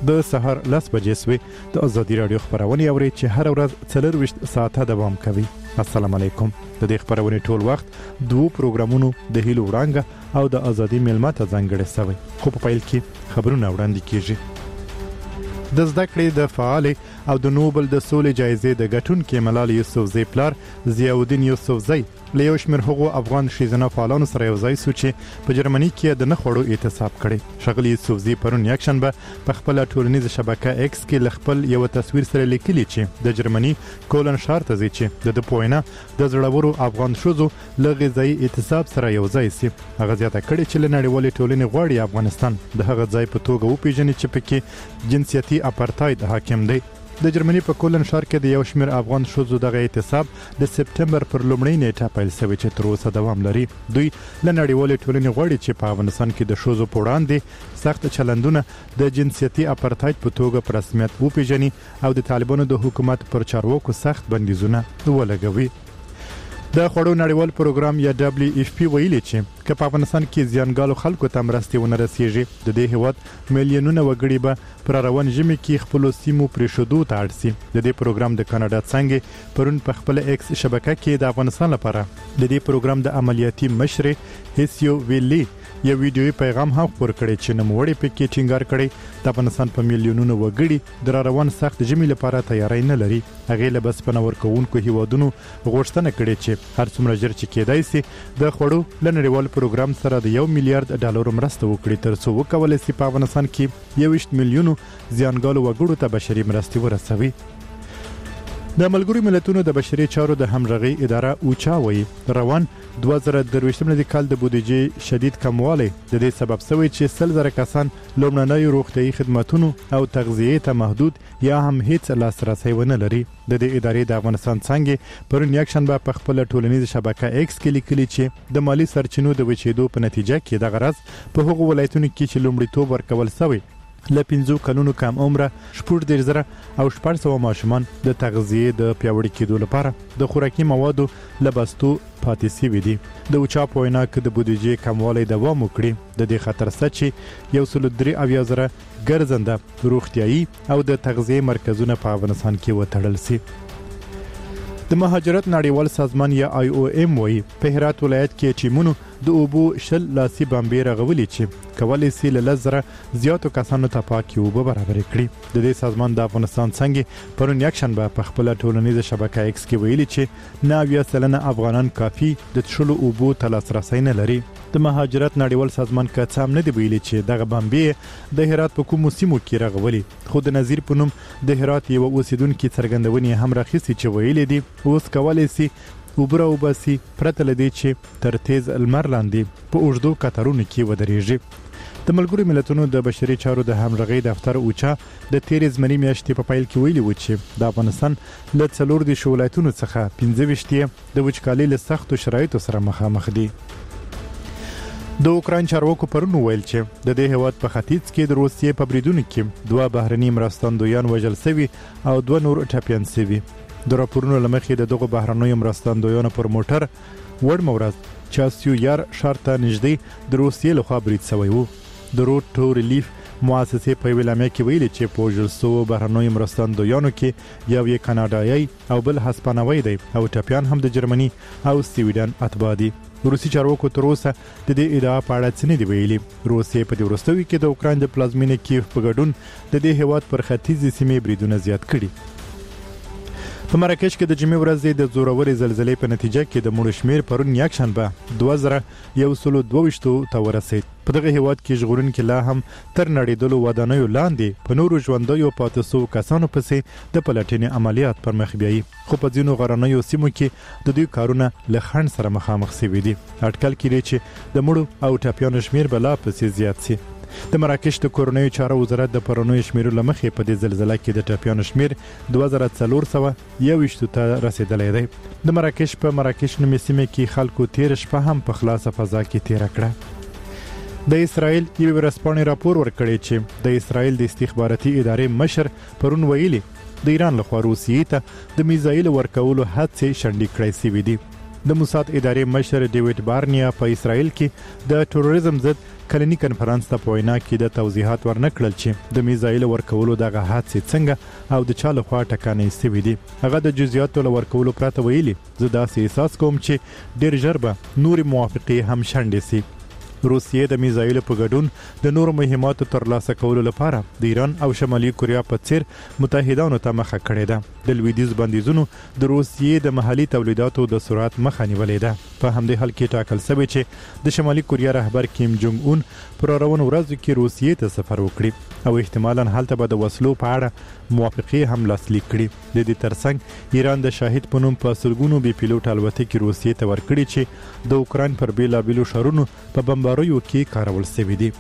د سهار 10 بجې سوي د ازادي رادیو خبرونه اوري چې هر ورځ 24 ساعته دوام کوي. السلام علیکم. د دې خبرونه ټول وخت دوه پروګرامونو د هیلو وړانګه او د ازادي میلمه ته ځانګړی شوی. خو په پیل کې خبرونه وړاندې کیږي. د زده کړې د فعال او د نوبل د سولې جایزې د ګټونکو ملال یوسفزی پلار ضیاءالدین یوسفزی له یو شمېر هغو افغان ښځینه فعالانو سره یو ځای شو چې په جرمني کې د نه خوړو اعتصاب کړی. ښاغلي یوسفزی پرون یکشنبه په خپله ټولنیزه شبکه ایکس کې له خپل یو تصویر سره لیکلي چې د جرمني کولن ښار ته ځي چې د ده په وینا د زړورو افغان ښځو له غذایي اعتصاب سره یو ځای شي. هغه زیاته کړې چې له نړیوالې ټولنې غواړي افغانستان د هغه ځای په توګه وپیژني چې پکې جنسیتي اپارتاید حاکم دی. د جرمني په کولن ښار کې د یو شمېر افغان ښځو دغه اعتصاب د سپټمبر پر لومړۍ نیټه پیل شوی چې تر اوسه دوام لري. دوی له نړیوالې ټولنې غواړي چې په افغانستان کې د ښځو په وړاندې سخت چلندونه د جنسیتي اپارتاید په توګه په رسمیت وپیژني او د طالبانو د حکومت پر چارواکو سخت بندیزونه ولګوي. د خوړو نړیوال پروګرام یا WFP ویلي چې که په افغانستان کې زیانګالو خلکو ته مرستې ونه رسیږي د دې هیواد میلیونونه وګړي به پر روان ژمي کې خپلو سیمو پرېښودو ته اړ شي. د دې پروګرام د کاناډا څنګه پرون په خپل ایکس شبکه کې د افغانستان لپاره د دې پروګرام د عملیاتي مشر هیسیو ویلی یو ویډیوي پیغام هم خپور کړی چې نوموړی پکې ټینګار کړی د افغانستان په میلیونونو وګړي د روان سخت ژمي لپاره تیاری نه لري. هغې له بسپنه ورکوونکو هیوادونو غوښتنه کړې چې هر څومره ژر چې کېدای شي د خوړو له نړیوال پروګرام سره د $1 میلیارډ مرسته وکړي تر څو وکولی شي په افغانستان کې 21 میلیونو زیانګالو وګړو ته بشري مرستې ورسوي. د ملګرو ملتونو د بشري چارو د همغږي اداره اوچا وایي روان 2023 کال د بودیجې شدید کموالی د دې سبب شوی چې 100,000 کسان لومړنیو روغتیايي خدماتونو او تغذیې ته محدود یا هم هیڅ لاسرسی ونه لري. د دې ادارې د افغانستان څنګه پرون یکشنبه په خپل ټولنیزه شبکه ایکس کې لیکلي چې د مالی سرچینو د وچېدو په نتیجه کې د غرض په هغو ولایتونو کې چې لومړیتوب ورکول شوی له 5 کلونو کم عمره 14,000 او 400 ماشومان د تغذیې د پیاوړي کېدو لپاره د خوراکي موادو له بستو پاتې شوي دي. د اوچا په وینا که د بودیجې کموالی دوام وکړي د دې خطر شته چې 103,000 ګرځنده روغتیايي او د تغذیې مرکزونه په افغانستان کې وتړل شي. د مهاجرت نړیوال سازمان یا IOM وایي په هرات ولایت کې ټیمونو د اوبو 10 لاسي بمبې رغولي چې کولی شي له 10,000 زیاتو کسانو ته پاکې اوبه برابرې کړي. د دې سازمان د افغانستان څنګه پرون یکشنبه په خپله ټولنیزه شبکه ایکس کې ویلي چې 90% افغانان کافي د څښلو اوبو ته لاسرسی نه لري. د مهاجرت نړیوال سازمان که څه هم نه دی ویلي چې دغه بمبې د هرات په کومو سیمو کې رغولي، خو د نظیر په نوم د هرات یو اوسیدونکي څرګندونې هم راخیستې چې ویلي دي اوس کولی شي اوبه راوباسي پرته له دې چې تر تیز لمر لاندې په اوږدو کتارونو کې ودرېږي. د ملګرو ملتونو د بشري چارو د همغږۍ دفتر اوچا د تیرې زمري میاشتې په پیل کې ویلي و چې د افغانستان له 14 ولایتونو څخه 15 د وچکالۍ له سختو شرایطو سره مخامخ دي. د اوکراین چارواکو پرون ویل چې د دې هیواد په ختیځ کې د روسیې په بریدونو کې 2 بهرني مرستندویان وژل شوي او 2 نور ټپیان شوي. د راپورونو له مخې د دغو بهرنیو مرستندویانو پر موټر وړمه ورځ چاسیو یار ښار ته نږدې د روسیې لخوا برید شوی و. د روډ ټو ریلیف مؤسسې په یوې اعلامیه کې ویلي چې په وژل شوو بهرنیو مرستندویانو کې یو یې کاناډایي او بل هسپانوي دی او ټپیان هم د جرمني او سویډن اتباع دي. روسي چارواکو تر اوسه د دې ادعا په اړه څه نه دي ویلي. روسیې په دې وروستیو کې د اوکراین د پلازمینې کیف په ګډون د دې هیواد پر ختیځې سیمې بریدونه زیات کړي. په مراکش کې د جمعې ورځې د زورورې زلزلې په نتیجه کې د مړو شمېر پرون یکشنبه 2122 ته ورسید. په دغه هیواد کې ژغورونکي لا هم تر نړېدلو ودانیو لاندې په نورو ژوندیو پاتې شوو کسانو پسې د پلټنې عملیات پر مخ بیایي، خو په ځینو غرنیو سیمو کې د دوی کارونه له خنډ سره مخامخ شوي دي. اټکل کېږي چې د مړو او ټپیانو شمېر به لا پسې زیات شي. د مراکش د کورنیو چارو وزارت د پرونیو شمیرو له مخې په دې زلزلې کې د ټپیانو شمیر 2421 ته رسیدلی دی. د مراکش په مراکش نومې سیمې کې خلکو تیر شپه هم په خلاصه فضا کې تیر کړه. د اسرائیل یو ورځپاڼې راپور ورکړی چې د اسرائیل د استخباراتي ادارې مشر پرون ویلي د ایران لخوا روسیې ته د میزایل ورکولو هڅې شنډې کړې شوې دي. د موساد ادارې مشر ډیوډ بارنیا په اسرائیل کې د تروریزم ضد کلنی کنفرانس ته په وینا کې د توضیحات ورنکړل چې د میزایل ورکولو دغه حادثه څنګه او د چاله خوا ټکانې سوي دي. هغه د جزئیاتو ورکولو پرته ویلي زه داسې احساس کوم چې ډیر ژر به نور موافقې هم شنډې سي. روسیې د میزایل په ګډون د نور مهماتو ترلاسه کولو لپاره د ایران او شمالي کوریا په څیر متحدانو ته مخه کړې ده. د لویدیز بندیزونو د روسیې د محلي تولیداتو د سرعت مخه نیولې ده. په همدې حال کې ټاکل شوی چې د شمالي کوریا رهبر کیم جونګ اون پر روانو ورځو کې روسیې ته سفر وکړي او احتمالاً هلته به د وسلو په اړه موافقې هم لاسلیک کړي. د دې ترڅنګ ایران د شاهد په نوم په سلګونو بي پیلوټ الوتکې روسیې ته ورکړي چې د اوکران پر بیلابیلو ښارونو په بمباریو کې کارول شوي دي.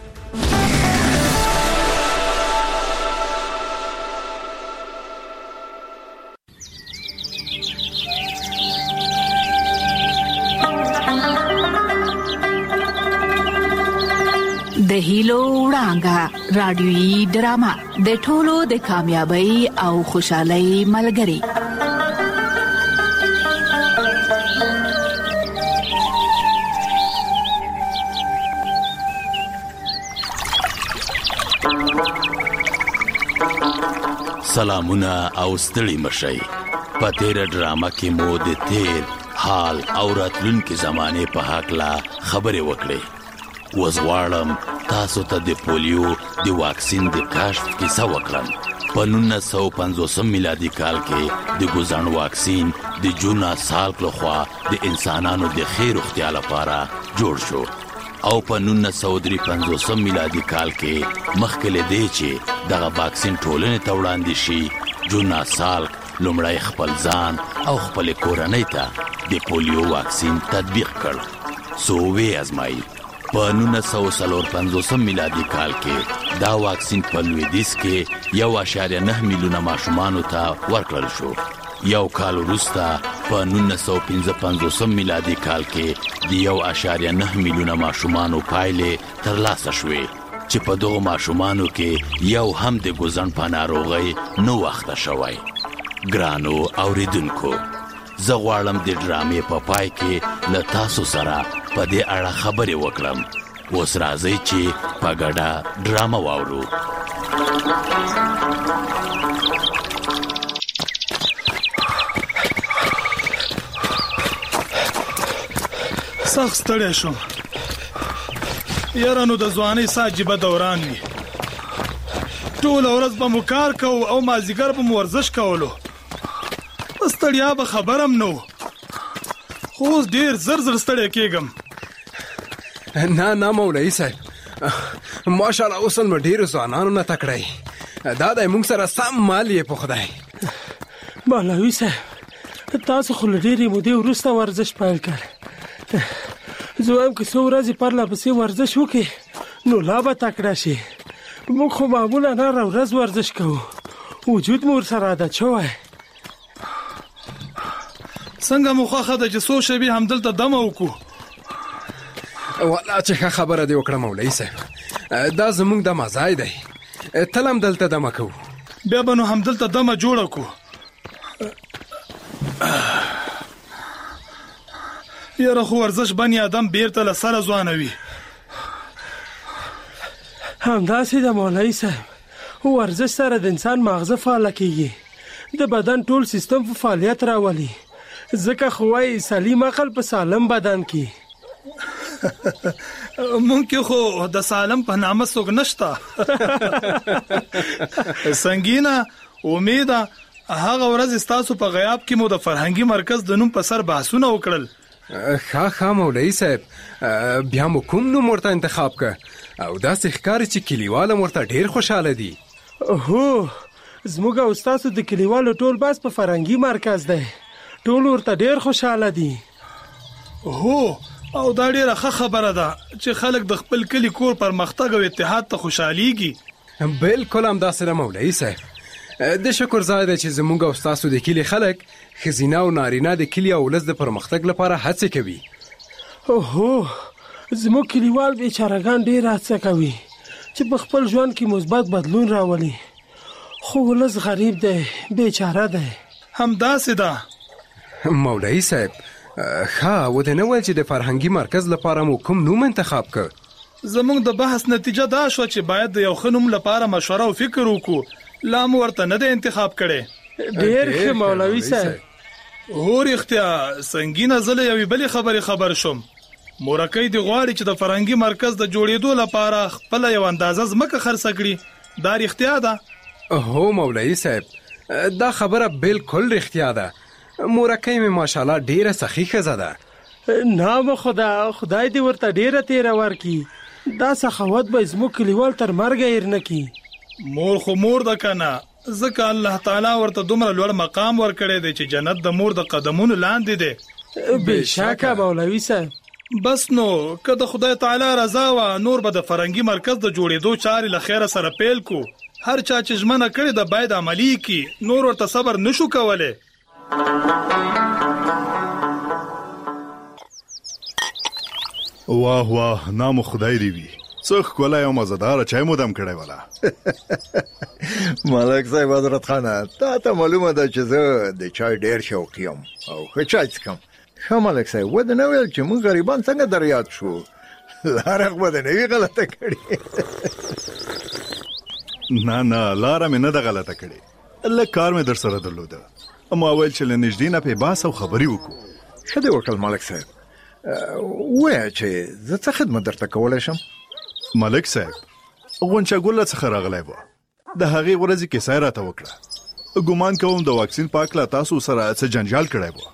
د هیلو وړانګه رادیويي ډرامه د ټولو د کامیابی او خوشحالۍ ملګری. سلامونه او ستړي مشئ. په تیر ډرامه کې مو د تیر حال او راتلونکي زمانه په حق لا خبرې وکړې. وزغواړم تاسو ته د پولیو د واکسین د کشف کیسه وکړم. په 1950 میلادي کال کې د ګوزن واکسین د جونا سال لخوا د انسانانو د خیر اختیار لپاره جوړ شو او په 1953 میلادي کال کې مخکې له دې چې دغه واکسین ټولنې ته وړاندې شي جونا سال لومړی خپل ځان او خپل کورنۍ ته د پولیو واکسین تطبیق کړ. سو وی ازمایي په 1950 میلادي کال کې دا واکسین په لویدیځ کې 1.9 میلیونه ماشومانو ته ورکړل شو. یو کال وروسته په 1955 میلادي کال کې د 1.9 میلیونه ماشومانو پایلې ترلاسه شوې چې په دغه ماشومانو کې یو هم د ګوزن په ناروغۍ نو وخته شوی. ګرانو اوریدونکو، زه غواړم د ډرامې په پای کې له تاسو سره په دې اړه خبرې وکړم. اوس راځئ چې په ګډه ډرامه واورو. سخت ستړی شوم. یاره نو د ځوانۍ سا عجیبه دوران وي. ټوله ورځ به مو کار کوو او مازدیګر به مو ورزش کولو. ستړیا به خبرم نو، خو اوس ډېر زر ستړی کېږم. نه مولوي صاحب، ماشاءالله اوس نو ډېرو ځوانانو نه تکړی. دا دی موږ سره سم مال یې په خدای. مولوي صاحب، تاسو خو له ډېرې مودې وروسته ورزش پیل کړ. زه وایم که څو ورځې پرله پسې ورزش وکړې نو لا به تکړه شي. موږ خو معمولا هره ورځ ورزش کوو، وجود مو ورسره عادت شوی. څنګه مو خوښه ده چې څو شېبې همدلته دمه وکړو؟ والله چې ښه خبره دې وکړه مولوي صاحب، دا زموږ دمه ځای دی، تل هم دلته دمه کوو. بیا به نو همدلته دمه جوړه کړو. یاره خو ورزش بني آدم بیرته له سره ځوانوي. همداسې د مولوي صاحب، ورزش سره د انسان مغزه فعاله کېږي، د بدن ټول سیستم په فعالیت راولي. ځکه خو وایي سلیم عقل په سالم بدن کې. مونږ کې خو د سالم په نامه څوک نشته. سنگینه امیده هغه ورځ ستاسو په غیاب کې مو د فرهنګي مرکز د نوم په سر بحثونه وکړل. ښه مولوي صاحب، بیا مو کوم نوم ورته انتخاب که او داسې ښکاري چې کلیوال ورته ډېر خوشحاله دي. هو، زموږ او ستاسو د کلیوالو ټول بحث په فرهنګي مرکز دی، ټول ورته ډېر خوشحاله دي. هو، او دا ډېره ښه خبره ده چې خلک د خپل کلي کور پرمختګ او اتحاد ته خوشحاليږي. بالکل همداسې ده مولوي صاحب. د شکر ځای دی چې زموږ او ستاسو د کلي خلک ښځینه او نارینه د کلي او ولس د پرمختګ لپاره هڅې کوي. هو، زموږ کلیوال بیچارهګان ډېر هڅه کوي چې په خپل ژوند کې مثبت بدلون راولي، خو ولس غریب دی، بیچاره دی. همداسې ده مولوي صاحب. ښه وته نه ویل چې د فرهنګي مرکز لپاره مو کوم نوم انتخاب کړ؟ زمونږ د بحث نتیجه دا شو چې باید د یو ښه نوم لپاره مشوره او فکر وکړو. لا مو ورته نه دی انتخاب کړی. ډېر ښه مولوي صاحب. هو رښتیا سنګینه زه له یوې بلې خبرې خبر شوم. مورکۍ دې غواړي چې د فرهنګي مرکز د جوړېدو لپاره خپله یو اندازه ځمکه خرڅه کړي. دا رښتیا ده؟ هو مولوي صاحب، دا خبره بالکل رښتیا ده. مورکۍ مې ماشاءالله ډیره سخی ښځه ده. نام خدای دې ورته ډیره تیره ورکړي. دا سخاوت به زموږ کلیوال تر مرګه هېر نه کړي. مور خو مور ده که نه، ځکه الله تعالی ورته دومره لوړ مقام ورکړی دی چې جنت د مور د قدمونو لاندې دی. بېشکه مولوي صاحب. بس نو که د خدای تعالی رضا وه نور به د فرهنګي مرکز د جوړېدو چارې له خیره سره پیل کو. هر چا چې ژمنه کړې ده باید عملي کړي، نور ورته صبر نشو کولی. واه واه، نام خدای دی وي. څه ښکلی او مزهداره چای مو دم کړی ولا. ملک صاحب حضرت خانه، تا ته معلومه ده چې زه د چای ډېر شوقي یم او ښه چای څښم. ښه ملک صاحب، ودې نه ویل چې موږ غریبان څنګه در یاد شو؟ لاره خو به دې نه وي غلطه کړې. نه لاره مې نه ده غلطه کړې، لږ کار مې در سره درلوده. ما ویل چې له نږدې نه پې بحث او خبرې وکړو. ښه دې وکړل ملک صاحب. ووایه چې زه څه خدمت درته کولی شم؟ ملک صاحب، غونچه ګله څخه راغلی وه، د هغې ورځې کیسه یې راته وکړه. ګمان کوم د واکسین په هکله تاسو سره څه جنجال کړی وه.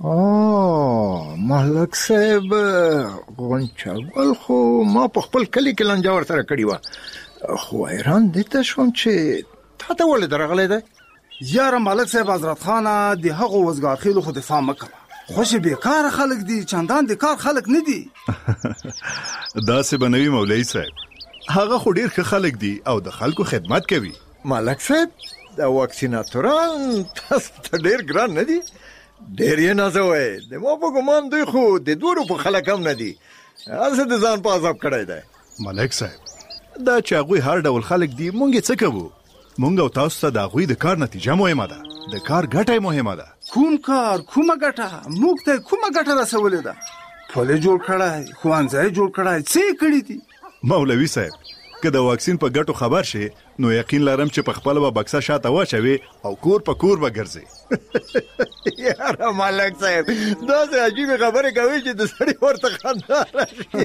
ملک صاحب، غونچه ګل خو ما په خپل کلي کې لانجه ورسره کړې وه، خو حیران دې ته شوم چې تا ته ولې درغلی دی؟ یاره ملک صاحب حضرت خانه، د هغو وزګارخیلو خو دفاع مه کوه. خوش بیکاره خلک دي، چندان د کار خلک نه دي. داسې به نه وي مولوي صاحب، هغه خو ډېر ښه خلک دي او د خلکو خدمت کوي. ملک صاحب، د واکسیناتوران تاسو ته ډېر ګران نه دي؟ ډېر یې نازوئ. د ما په ګمان دوی خو د 2 روپو خلک هم نه دي، هسې د ځان په عذاب کړی دی. ملک صاحب، دا چې هغوی هر ډول خلک دي، مونږ یې څه کوو؟ مونږ او تاسو ته د هغوی د کار نتیجه مهمه ده، د کار ګټه یې مهمه ده. کوم کار، کومه ګټه؟ موږ ته کومه ګټه رسولې ده؟ پل یې جوړ کړی، ښوونځی یې جوړ کړی، څه یې کړي دي؟ مولوي صاحب، که د واکسین په ګټو خبر شي نو یقین لرم چې په خپله به بکسه شاته واچوي او کور په کور به ګرځي. یاره ملک صاحب، داسې عجیبې خبرې کوي چې د سړي ورته خندا راشي.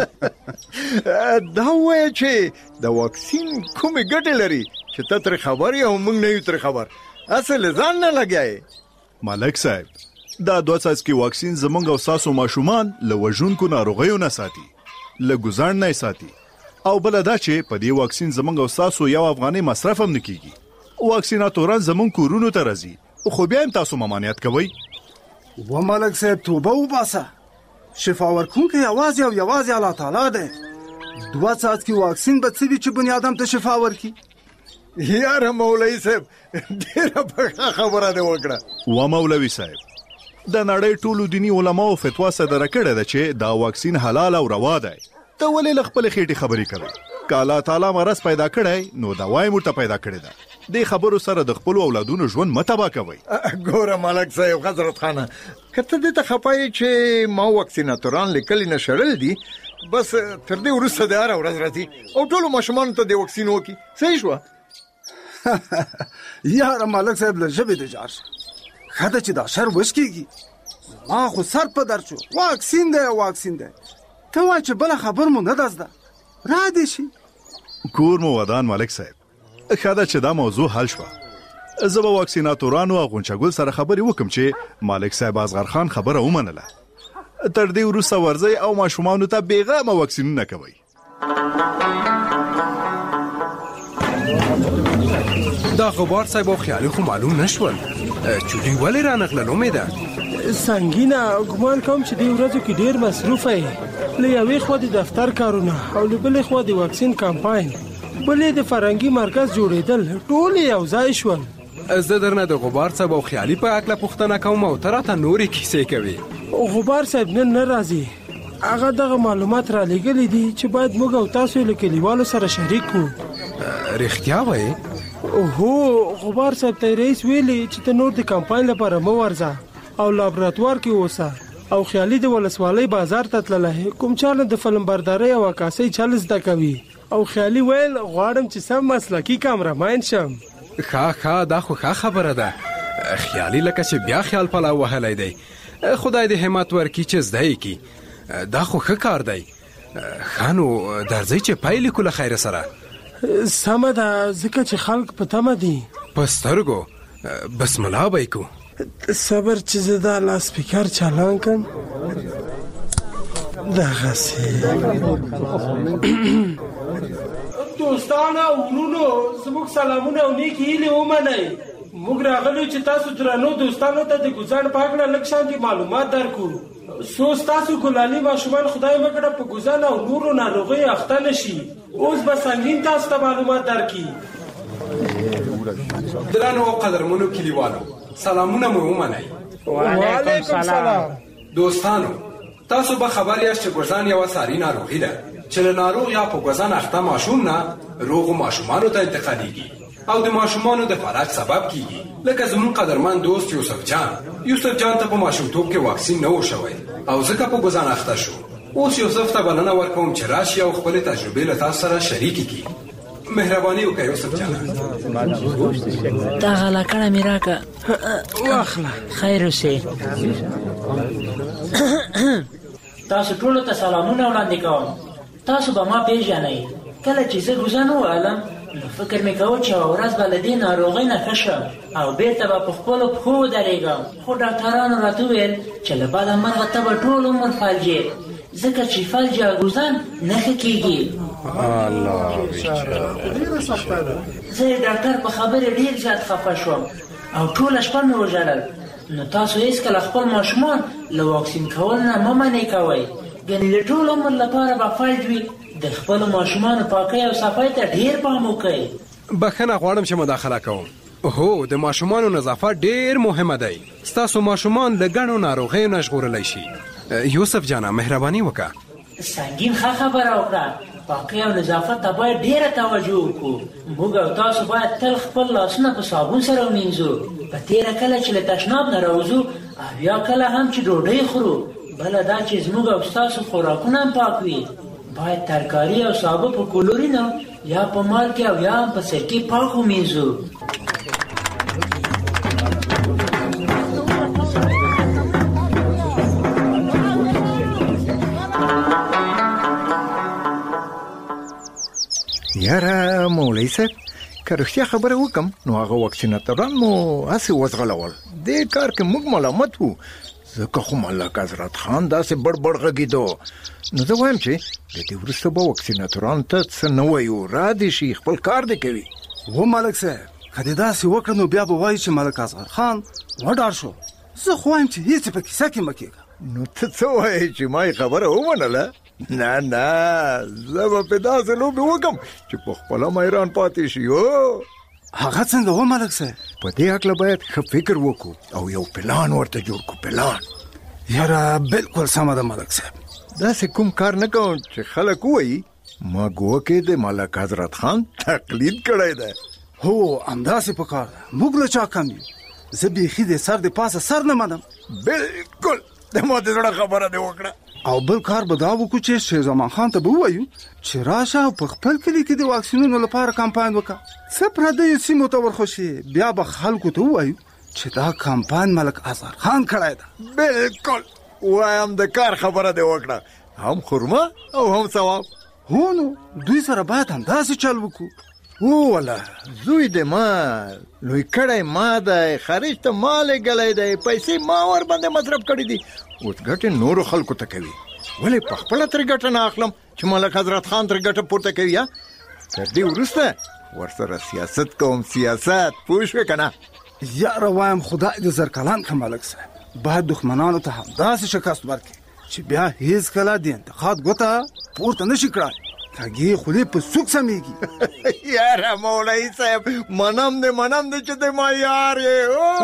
دا ووایه چې د واکسین کومې ګټې لري چې ته ترې خبر یې او موږ نه یو ترې خبر، هسې له ځان نه لګیایې. ملک صاحب، دا 2 څاڅکي واکسین زمونږ او ستاسو ماشومان له وژونکو ناروغیو نه ساتي، له ګزاڼ نه یې ساتي، او بله دا چې په دې واکسین زمونږ او ستاسو 1 افغانۍ مصرف هم نه کیږي. واکسیناتوران زمونږ کورونو ته راځي، خو بیا هم تاسو ممانعت کوئ. و ملک صاحب، توبه وباسه. شفا ورکوونکی یوازې او یوازې الله تعالی دی. 2 څاڅکي واکسین به څه وي چې بني آدم ته شفا ورکړي؟ یاره مولوي صاحب، ډېره پخه خبره دې وکړه. و مولوي صاحب، د نړۍ ټولو دیني علماو فتوا صدره کړې ده چې دا واکسین حلال او روا دی. ته ولې له خپلې خېټې خبرې کوې؟ که الله تعالی مرض پیدا کړی نو دوا یې موږ ته پیدا کړې ده. دې خبرو سره د خپلو اولادونو ژوند مه تباه کوئ. ګوره ملک صاحب حضرت خانه، که ته دې ته خفه یې چې ما واکسیناتوران له کلي نه شړل دي، بس تر دې وروسته د هره ورځ راځي او ټولو ماشومانو ته د واکسین وکړي. صحیح شوه؟ یاره ملک صاحب، له ژبې دې جار شه. ښه ده چې دا شر وشکېږي. ما خو سر په درد شو. واکسین دی واکسین دی، ته وایه چې بله خبر مو نه ده زده، را دې شي. کور مو ودان ملک صاحب. ښه ده چې دا موضوع حل شوه. زه به واکسیناتورانو او غونچه ګل سره خبرې وکم چې ملک صاحب اصغر خان خبره ومنله. تر دې وروسته ورځئ او ماشومانو ته بېغمه واکسینونه کوئ. دا غبار صاحب او خیالي خو معلوم نشول، چوټي ولې رانغلل؟ امیده سنګینه، ګمان کوم چې دې ورځو کې ډېر مصروفه یې. له یوې خوا د دفتر کارونه او له بلې خوا د واکسین کمپاین، بلې د فرهنګي مرکز جوړېدل، ټول یو ځای شول. زه درنه د غبار صاحب او خیالي په هکله پوښتنه کوم او ته راته نورې کیسې کوې. غبار صاحب نن نه راځي. هغه دغه معلومات را لېږلي دي چې باید موږ او تاسو له کلیوالو سره شریک کړو. رښتیا وایې؟ هو، غبار صاحب ته رئیس ویلي چې ته نور د کمپاین لپاره مه ورځه او لابراتوار کې اوسه. او خیالي د ولسوالۍ بازار ته تللی. کوم چاله د فلم بردارۍ او عکاسۍ چل زده کوي او خیالي ویل غواړم چې سم مسلکي کامرمین شم. ښه دا خو ښه خبره ده. خیالي لکه چې بیا خیال پلاو وهلی دی. خدای دې همت ورکړي چې زده یې کړي. دا خو ښه کار دی. ښه نو درځئ چې پیل کړو له خیره سره. سمه ده ځکه چې خلک په تمه دي. په سترګو بسم الله به یې کوو. صبر چې زه دا لاسپیکر چالان کړم. دغسې دوستانو ورونو زموږ سلامونه او نیکې هیلې ومنئ. موږ راغلو چې تاسو درنو دوستانو ته د ګوزاڼ په هکله لږ شانتې معلومات درکړو. څو ستاسو ګلالي ماشومان خدای وکړه په ګوزاڼ او نورو ناروغیو اخته نه شي. اوس به سنګین تاسو ته معلومات درکړي. درنو او قدرمنو کلیوالو سلامونه مو ومنئ. وعلیکم سلام. دوستانو تاسو به خبر یاست چې ګوزاڼ یوه ساري ناروغي ده چې له ناروغ یا په ګوزاڼ اخته ماشوم نه روغو ماشومانو ته انتقالیږي او د ماشومانو د فلج سبب کیږي. لکه زمون قدرمن دوست یوسف جان ته په ماشومتوب کې واکسین نه و شوی او ځکه په ګوزاڼ اخته شو. اوس یوسف ته بلنه ورکوم چې راشي او خپلې تجربې له تاسو سره شریکې کړي. مهرباني وکړئ یوسف جان. دغه لکړه مې راکړه. واخله. خیر اوسې. تاسو ټولو ته سلامونه وړاندې کوم. تاسو به ما پیژنئ. کله چې زه ګوزاڼ ووهلم نو فکر مې کوه چې یوه ورځ به له دې ناروغۍ نه ښه شم او بیرته به په خپلو پښو ودرېږم. خو ډاکټرانو راته وویل چې له بده مرغه ته به ټول عمر فلجې ځکه چې فلج یا ګوزاڼ نه ښه کېږي. زه د ډاکټر په خبرې ډېر زیات خفه شوم او ټوله شپه مې وژړل. نو تاسو هېڅکله خپل ماشومان له واکسین کول نه مه منې کوئ. ګنې د ټول عمر لپاره به فلج وي. د خپلو ماشومانو پاکۍ او صفای ته ډېر پام وکړئ. بخښنه غواړم چې مداخله کوم. هو د ماشومانو نظافت ډېر مهمه دی. ستاسو ماشومان له ګڼو ناروغیو نه ژغورلی شي. یوسف جانه مهرباني وکړه. سنګین ښه خبره وکړه. پاکۍ او نظافت ته باید ډېره توجه وکړو. موږ او تاسو باید تل خپل لاسونه په صابون سره ومینځو. په تېره کله چې له تشناب نه راوځو او یا کله هم چې ډوډۍ خورو. بله دا چې زموږ او ستاسو خوراکونه هم پاک وي. باید ترکاري او سابه په کلورینو یا په مالګې او یا هم په سرکې پاک ومینځو. یاره مولوي صاحب که رښتیا خبره وکم نو هغه واکسیناتوران مو هسې وځغلول. دې کار کې موږ ملامت وو ځکه خو ملک حضرت خان داسې بړ غږېدو. نو زه وایم چې د دې وروسته به واکسیناتورانو ته څه نه وایو. را دې شي خپل کار دې کوي. و ملک صاحب که دې داسې وکړه نو بیا به وایي چې ملک اصغر خان وډار شو. زه خو وایم چې هېڅ په کیسه کې مه کېږه. نو ته څه وایې چې ما یې خبره ومنله؟ نه زه به په داسې لوبې وکړم چې په خپله میران پاتې شي. هغه څنګه و ملک صاحب؟ په دې هکله باید ښه فکر وکړو او یو پلان ورته جوړ کړو. پلان یاره بالکل سمه ده ملک صاحب. داسې کوم کار نه کوم چې خلک وایي ما ګوکې د ملک حضرت خان تقلید کړی دی. هو همداسې په کار ده. موږ له چا کم یو. زه بیخي د سر د پاسه سر نه منم. بالکل د ما د زړه خبره دې وکړه. او بل کار به دا وکړو چې شیر زمان خان ته به ووایو چې راشه او په خپل کلي کې د واکسینونو لپاره کمپاین وکړه. څه پردیو سیمو ته ورخوشي بیا به خلکو ته ووایو چې دا کمپاین ملک اصغر خان کړی ده. بالکل وایم د کار خبره دې وکړه. هم خرما او هم ثواب. هو نو دوی سره باید همداسې چل وکړو. والا زوی د ما لوی کړی ما دی. خارج ته ما لېږلی دی. پیسې ما ور باندې مصرف کړي دي. اوس ګټې نورو خلکو ته کوي. ولې په خپله ترې ګټه نه اخلم چې ملک حضرت خان ترې ګټه پورته کوي؟ یا تر دې وروسته ورسره سیاست کوم. سیاست پوه شوې که نه؟ یاره وایم خدای دې زرکلان کړه ملک صاحب. باید دښمنانو ته همداسې شکست ورکړي چې بیا هېڅکله د انتقاد ګوته پورته نه شي کړای. کږې خولې په سوک سمیږي. یاره مولوي صاحب منم دې چې د ما یار یې.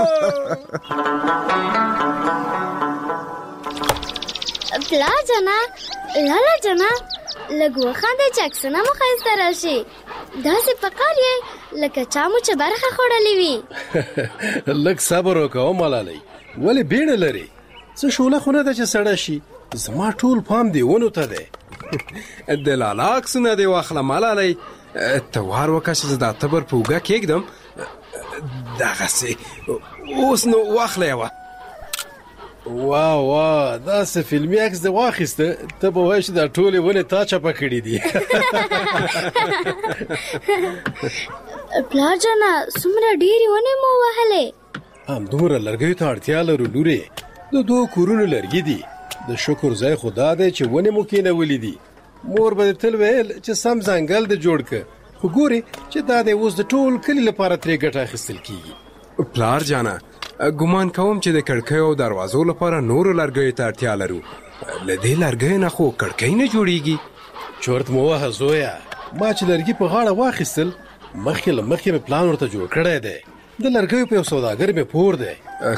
پلا جنا لالا جنا لږ وخانده چې عکسونه مو ښایسته راشي. داسې پکار یې لکه چا مو چې برخه خوړلې وي. لږ صبر وکړه ملالۍ. ولې بیړه لرې؟ څه شوله خو نه ده چې سړه شي. زما ټول پام دی ونو ته دی. د لالا عکسونه دې واخله ملالۍ. ته وار وکړه چې زه دا تبر په اوږه کېږدم. دغسې اوس نو واخله یوه. واه داسې فلمي عکس دې واخیسته، ته به وایې چې دا ټولې ونې تا چپه کړي دي. پلار جانه څومره ډېرې ونې مو وهلې. همدومره لرګیو ته اړتیا لرو لورې. د 2 کورونو لرګي دي. د شکر ځای خدا دی چې ونې مو کېنولې دي. مور به تل ویل چې سم ځنګل د جوړ که، خو ګورې چې دا دی اوس د ټول کلي لپاره ترې ګټه اخیستل کېږي. پلار جانه ګمان کوم چې د کړکیو او دروازو لپاره نورو لرګیو ته اړتیا لرو. له دې لرګیو نه خو کړکۍ نه جوړیږي. چورت مو وهه زویه، ما چې لرګي په غاړه واخیستل مخکې له مخکې مې پلان ورته جوړ کړی دی. د لرګیو په یو سوداګر مې پور دی.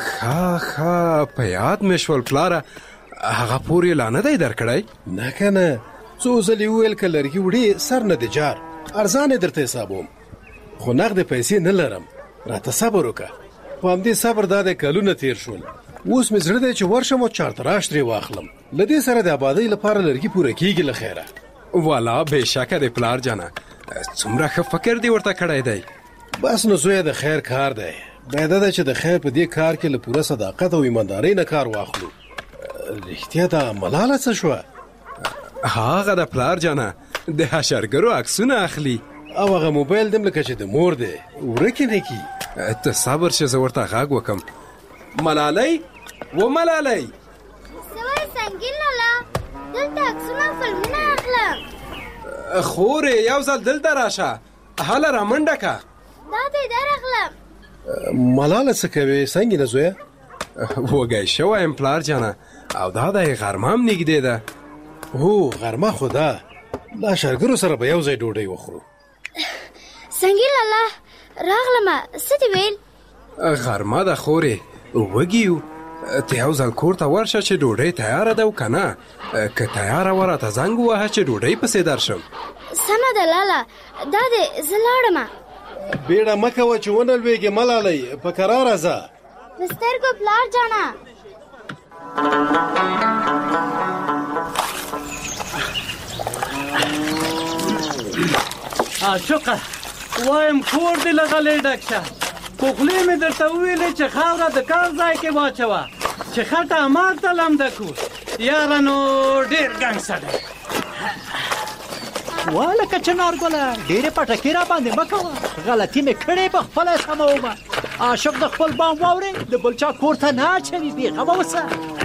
ښه په یاد مې شول پلاره. هغه پور یې لا نه دی درکړی؟ نه که نه، څو ځلې وویل که لرګي وړې سر نه دی جار، ارزان یې درته حسابوم، خو نغدې پیسې نه لرم. راته صبر وکړه. په همدې صبر دا د کلونه تیر شول. اوس مې زړه دی چې ورشم او چارتراش ترې واخلم. له دې سره د آبادۍ لپاره لرګي پوره کېږي له خیره. والا بېشکه دی پلار جانه، څومره ښه فکر دی ورته کړی دی. بس نو زویه د خیر کار دی. باید ده چې د خیر په دې کار کې له پوره صداقت او ایماندارۍ نه کار واخلو. رښتیا دا ملاله څه شوه؟ هغه د پلار جانه د حشرګرو عکسونه اخلي. او هغه موبایل دم لکه چې د مور دی ورکې نه کی. ته صبر شه، زه ورته غږ وکم. ملالۍ و ملالۍ. څه وایې سنګین لالا؟ دلته عکسونه او فلمونه اخلم. خورې یو ځل دلته راشه، هله رامنډه که. دا دی درغلم. ملاله څه کوې سنګینه زویه؟ وږی شوی یم پلار جانه، او دا د غرمه هم نږدې ده. هو غرمه خو ده، لا شرګرو سره به یو ځای ډوډۍ وخورو. سنګین لالا راغلمه، څه دې ویل؟ غرمه ده خورې، وږي یو. ته یو ځل کور ته ورشه چې ډوډۍ تیاره ده او که نه، که تیاره وه راته زنګ ووهه چې ډوډۍ پسې درشم. سمه ده لالا، دا دی زه لاړمه. بیړه مه کوه چې ونه لوېږې ملالۍ، په کراره ځه. په سترګو پلار جانه. عاشقه وایم کور دې له غلې ډک شه. په خولې مې درته وویلې چې خاوره د کار ځای کې واچوه، چې خټه ماته لمده کړو. یاره نو ډېر ګنګسه دی. والکه چنارګله ډېرې پټکې را باندې مه کوه، غلطي مې کړې په خپله سمومه. عاشق د خپل بام واورې د بل چا کور ته نه اچوي، بېغمه اوسه.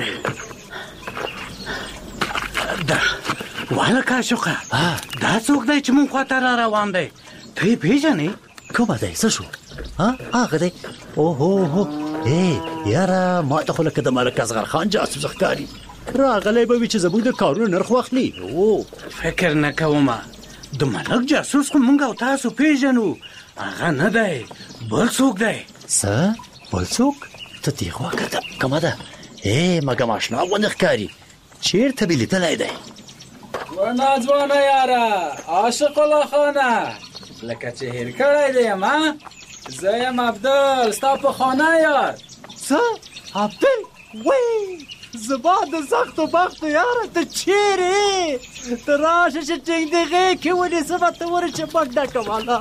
والکه عاشقه دا څوک دی چې مونږ خواته را روان دی؟ ته یې پېژنې؟ کومه دی؟ څه شو؟ هغه دی؟ اوهو یاره ما ته خو لکه د ملک اصغر خان جاسوس ښکاري. راغلی به وي چې زموږ د کارونو نرخ واخلي. فکر نه کومه، د ملک جاسوس خو مونږ او تاسو پېژنو. هغه نه دی، بل څوک دی. څه بل څوک؟ ته دې خوا کته کومه ده؟ مګم اشنا غوندې ښکاري. چېرته مې لیدلی دی؟ ناځوانه یاره عاشق الله خانه، لکه چې هېر کړی دی یم. زه یم عبدل، ستا په خانه یار. څه عبدل؟ وی زما د سختو بختو یاره، ته چیرې؟ ته راشه چې ټینګ دې غېږ کې ونیسمه، ته ورشه مږ ډکه والا.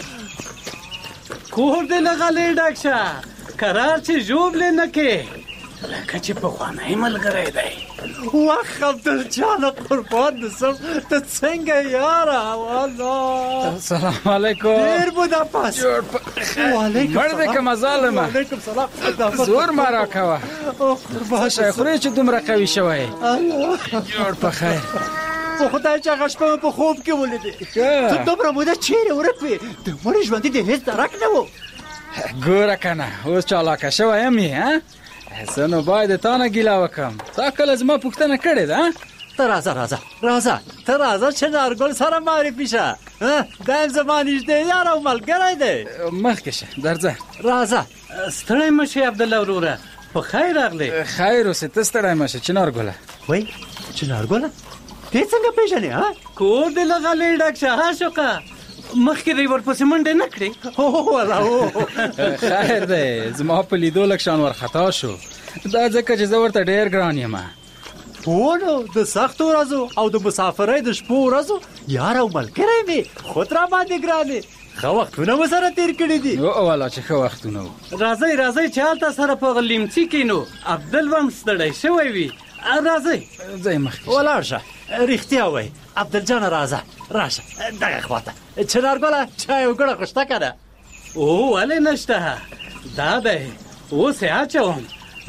کور دې له غلې ډک شه، کرار چې ژوبلې نه کې، لکه چې پخوانی ملګری دی. وخ عبدل جانه قربان دسم، ته څنګه یاره؟ والا السلام علیکم. ډېر بوده پس. وعلیکم مړ دې که مظالمه. وعلیکم سلام. زور ما را کوه. شی خورې چې دومره قوي شوی. جوړ په خیر. په خدای چې هغه شپه په خوب کې ولیدې. ته دومره موده چیرې ورک وې؟ د مړي ژوندي دې هېڅ درک نه و. ګوره که نه اوس چالاکه شوی یم یې. زه نو باید د تا نه ګیله وکړم. تا کله زما پوښتنه کړې ده؟ ته راځه ته راځه چې نارګل سره معرفي شه. دا یم زما نږدې یار او ملګری دی. مخکې شه درځه. راځه. ستړی مه شې عبدالله وروره، په خیر راغلی. خیر اوسې، ته ستړی مه شه. چنارګله وایي چنارګله دې څنګه پېژنې؟ کور دې له غلې ډک شه عاشقه، مخکې دې ورپسې منډې نه کړې؟ خیر دی، زما په لیدو لږ شان ورخطا شو. دا ځکه چې زه ورته ډېر ګران یم. نو د سختو ورځو او د مسافرۍ د شپو ورځو یار او ملګری مې خود را باندې ګرانې. ښه وختونه مو سره تېر کړي دي. والا چې ښه وختونه وو. راځئ چې هلته سره په لیمڅي کښېنو. عبدل هم ستړی شوی وي. راځئ ځئ مخکې ولاړ شه. رښتیا وایي عبدل جانه راشه دغه خواته. چنارګله چای او ګړه خو شته که نه؟ ولې نشته؟ دا دی اوس یې اچوم.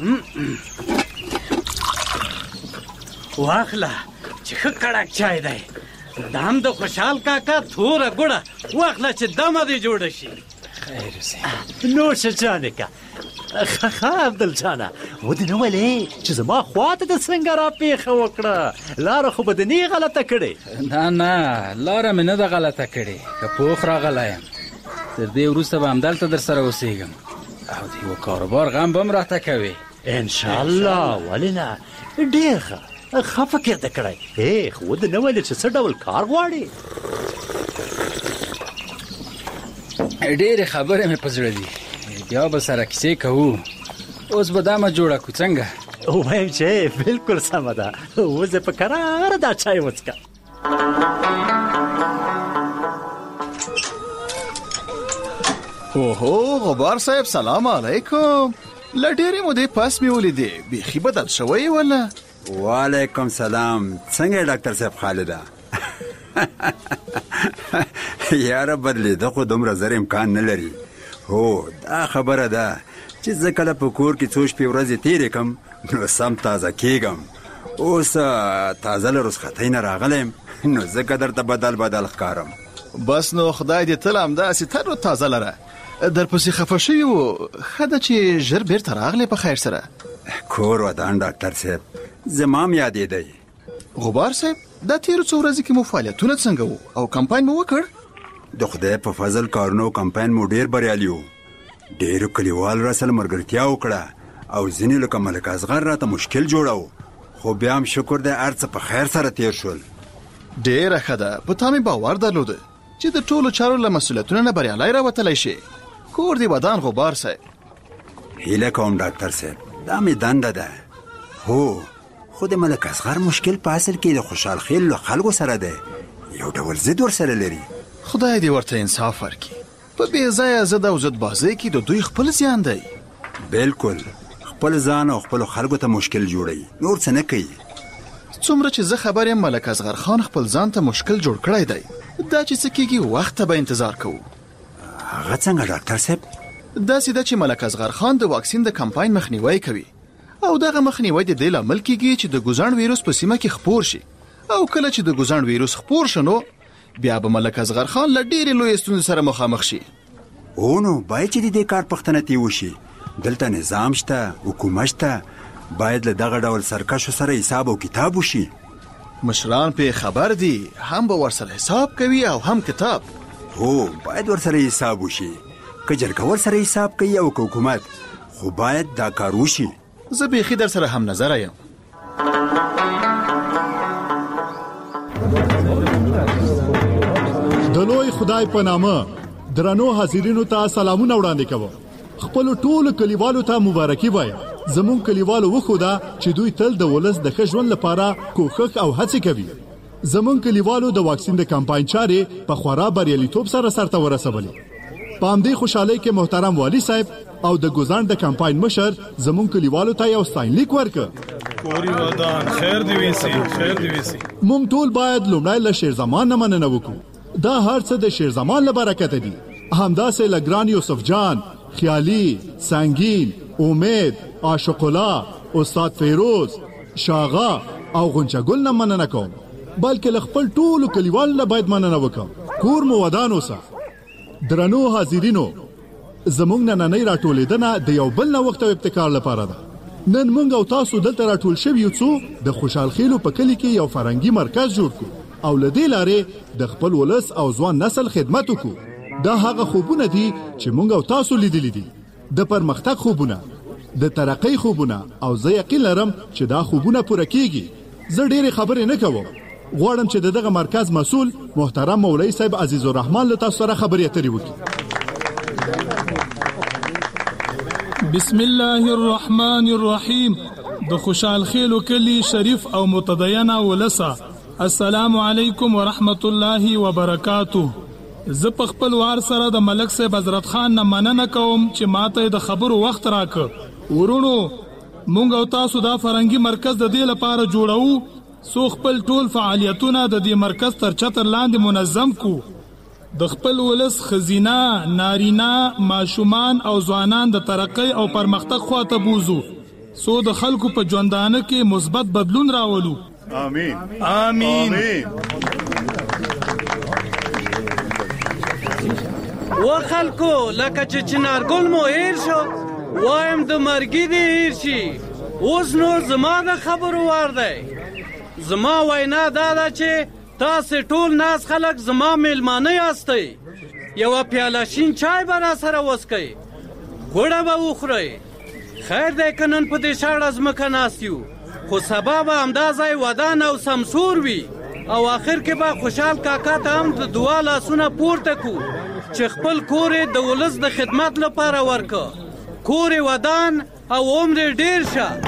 واخله چې ښه کړک چای دی. دا هم د خوشحال کاکا توره ګوړه. واخله چې دمه دې جوړه شي. خیر اوسې. نوشه جانې که. ښه عبدل جانه ودې نه ولې چې زما خواته د څنګه را پیښه وکړه. لاره خو به دې نه غلطه کړې؟ نه لاره مې نه ده غلطه کړې. که پوخ راغلی یم تر دې وروسته به همدلته در سره اوسېږم او د یوه کاروبار غم به هم راته کوې. انشاءالله. ولې نه؟ ډېر ښه فکر دې کړی. خو ودې نه ویلې چې څه ډول کار غواړې؟ ډېرې خبرې مې په زړه دي. بیا به سره کیسې کوو. اوس به دا مه جوړه کړو څنګه؟ وایم چې بلکل سمه ده. اوس یې په کراره دا چای وڅښه. اوهو غبار صاحب سلام علیکم. له ډېرې مودې پس مې ولیدې. بیخي بدل شوی ولا؟ وعلیکم سلام. څنګه ډاکټر صاحب خالده؟ یاره بدلېده خو دومره زر امکان نه لري. هو دا خبره ده چې زه کله په کور کې څو شپې ورځې تېرې کړم نو سم تازه کېږم. اوس تازه له رخصتۍ نه راغلی یم نو ځکه درته بدل ښکارم. بس نو خدای دې تل همداسې تر و تازه لره. درپسې خفه شوي وو. ښه ده چې ژر بیرته راغلی په خیر سره. کور ودان ډاکټر صاحب زما م یادېدی. غبار صاحب دا تېرو څو ورځې کې مو فعالیتونه څنګه وو او کمپاین مو وکړ؟ د خدای په فضل کارونو کمپاین مو ډېر بریالي وو. ډېرو کلیوالو راسره ملګرتیا وکړه او ځینې لکه ملک اصغر راته مشکل جوړو خو بیا هم شکر دی هر څه په خیر سره تېر شول. ډېره ښه ده. په تا مې باور درلوده چې د ټولو چارو له مسؤلیتونو نه بریالی راوتلی شي. کور دې ودان غبار صاحب. هیله کوم ډاکټر صاحب دا مې دنده ده. هو خو د ملک اصغر مشکل په اصل کې د خوشحال خیل له خلکو سره دی. یو ډول ضد ورسره لري. خدای دې ورته انصاف ورکړي. په بې ځایه ضد او ضد بازۍ کې د دوی خپل زیان دی. بالکل خپل ځان او خپلو خلکو ته مشکل جوړوي نور څه نه کوي. څومره چې زه خبر یم ملک اصغر خان خپل ځان ته مشکل جوړ کړی دی. دا چې څه کېږي وخت ته به انتظار کوو. هغه څنګه ډاکټر صاحب؟ داسې ده چې ملک اصغر خان د واکسین د کمپاین مخنیوی کوي او دغه مخنیوی د دې لامل کېږي چې د ګوزاڼ ویروس په سیمه کې خپور شي او کله چې د ګوزاڼ ویروس خپور شنو بیا به ملک اصغر خان له ډېرې لویې ستونزې سره مخامخ شي. نو باید چې د دې کار پوښتنه ترې وشي. دلته نظام شته، حکومت شته، باید له دغه ډول سرکشو سره حساب او کتاب وشي. مشران په خبر دي، هم به ورسره حساب کوي او هم کتاب. هو باید ورسره حساب وشي. که جرګه ورسره حساب کوي او حکومت خو باید دا کار وشي. زه بیخي در سره هم نظره یم. د لوی خدای په نامه درنو حاضرینو ته سلامونه وړاندې کوم. خپل ټول کلیوالو ته مبارکي وایم. زمون کلیوالو وخودا چې دوی تل د ولس د ښه ژوند لپاره کوښښ او هڅې کوي. زمون کلیوالو د واکسین د کمپاین چارې په خورا بریالیتوب سره سرته ورسولې. په همدې خوشحالۍ کې محترم والی صاحب او د ګوزاڼ د کمپاین مشر زمون کلیوالو ته یو ستاینلیک ورکړ. پوری ودان خیر دی ویسي، خیر دی ویسي. موږ ټول باید لومړی له شیر زمان نه مننه وکړو. دا هر څه د شیر زمان له برکته دي. همداسې له ګران یوسف جان، خیالي، سنگین، امید، عاشق الله، استاد فیروز، شاغا او غنچګل نه مننه کوم. بلکې له خپل ټولو کلیوالو نه باید مننه وکړم. کور مو ودان اوسه. درنو حاضرینو، زمونږ نننۍ راټولېدنه د یو بل نوښت او ابتکار لپاره ده. نن موږ او تاسو دلته راټول شوي یو څو د خوشحال خیلو په کلي کې یو فرهنګي مرکز جوړ کړو او له دې لارې د خپل ولس او ځوان نسل خدمت وکړو. دا هغه خوبونه دي چې موږ او تاسو لیدلي دي، د پرمختګ خوبونه، د ترقۍ خوبونه، او زه یقین لرم چې دا خوبونه پوره کیږي. زه ډېرې خبرې نه کوم. غواړم چې دغه مرکز مسؤل محترم مولوي صاحب عزیز الرحمن له تاسو سره خبرې اترې وکړي. بسم الله الرحمن الرحیم. د خوشحال خیلو کلی شریف او متدینه ولسا، السلام علیکم ورحمت الله وبرکاتو. زه په خپل وار سره د ملک صاحب حضرت خان نه مننه کوم چې ماته د خبرو وخت راکړ. ورونو مونږ او تاسو دا فرنګي مرکز د دې لپاره جوړو سو خپل ټول فعالیتونه د دې مرکز تر چتر لاندې منظم کو. د خپل ولس خزینه، نارینا، ماشومان او ځوانان د ترقی او پرمختګ خواته بوزو سو د خلکو په ژوندانه کې مثبت بدلون راولو. آمین آمین. و خلکو لکه چې چنارګل مو هیر شو، وایم د مرګي دی هیر شي. اوس نو زما د خبرو وار دی. زما وینا دا ده چې تاسو ټول ناس خلک زما میلمانه یاستئ. یوه پیاله شین چای به را سره وڅکئ، غوړه به وخورئ. خیر دی که نن په دې شاړه ځمکه ناست یو، خو سبا به همدا ځای ودان او سمسور وي. او آخر کې به خوشحال کاکا ته هم د دعا لاسونه پورته کو چې خپل کور یې د ولس د خدمت لپاره ورکه. کور یې ودان او عمر یې ډېر شه.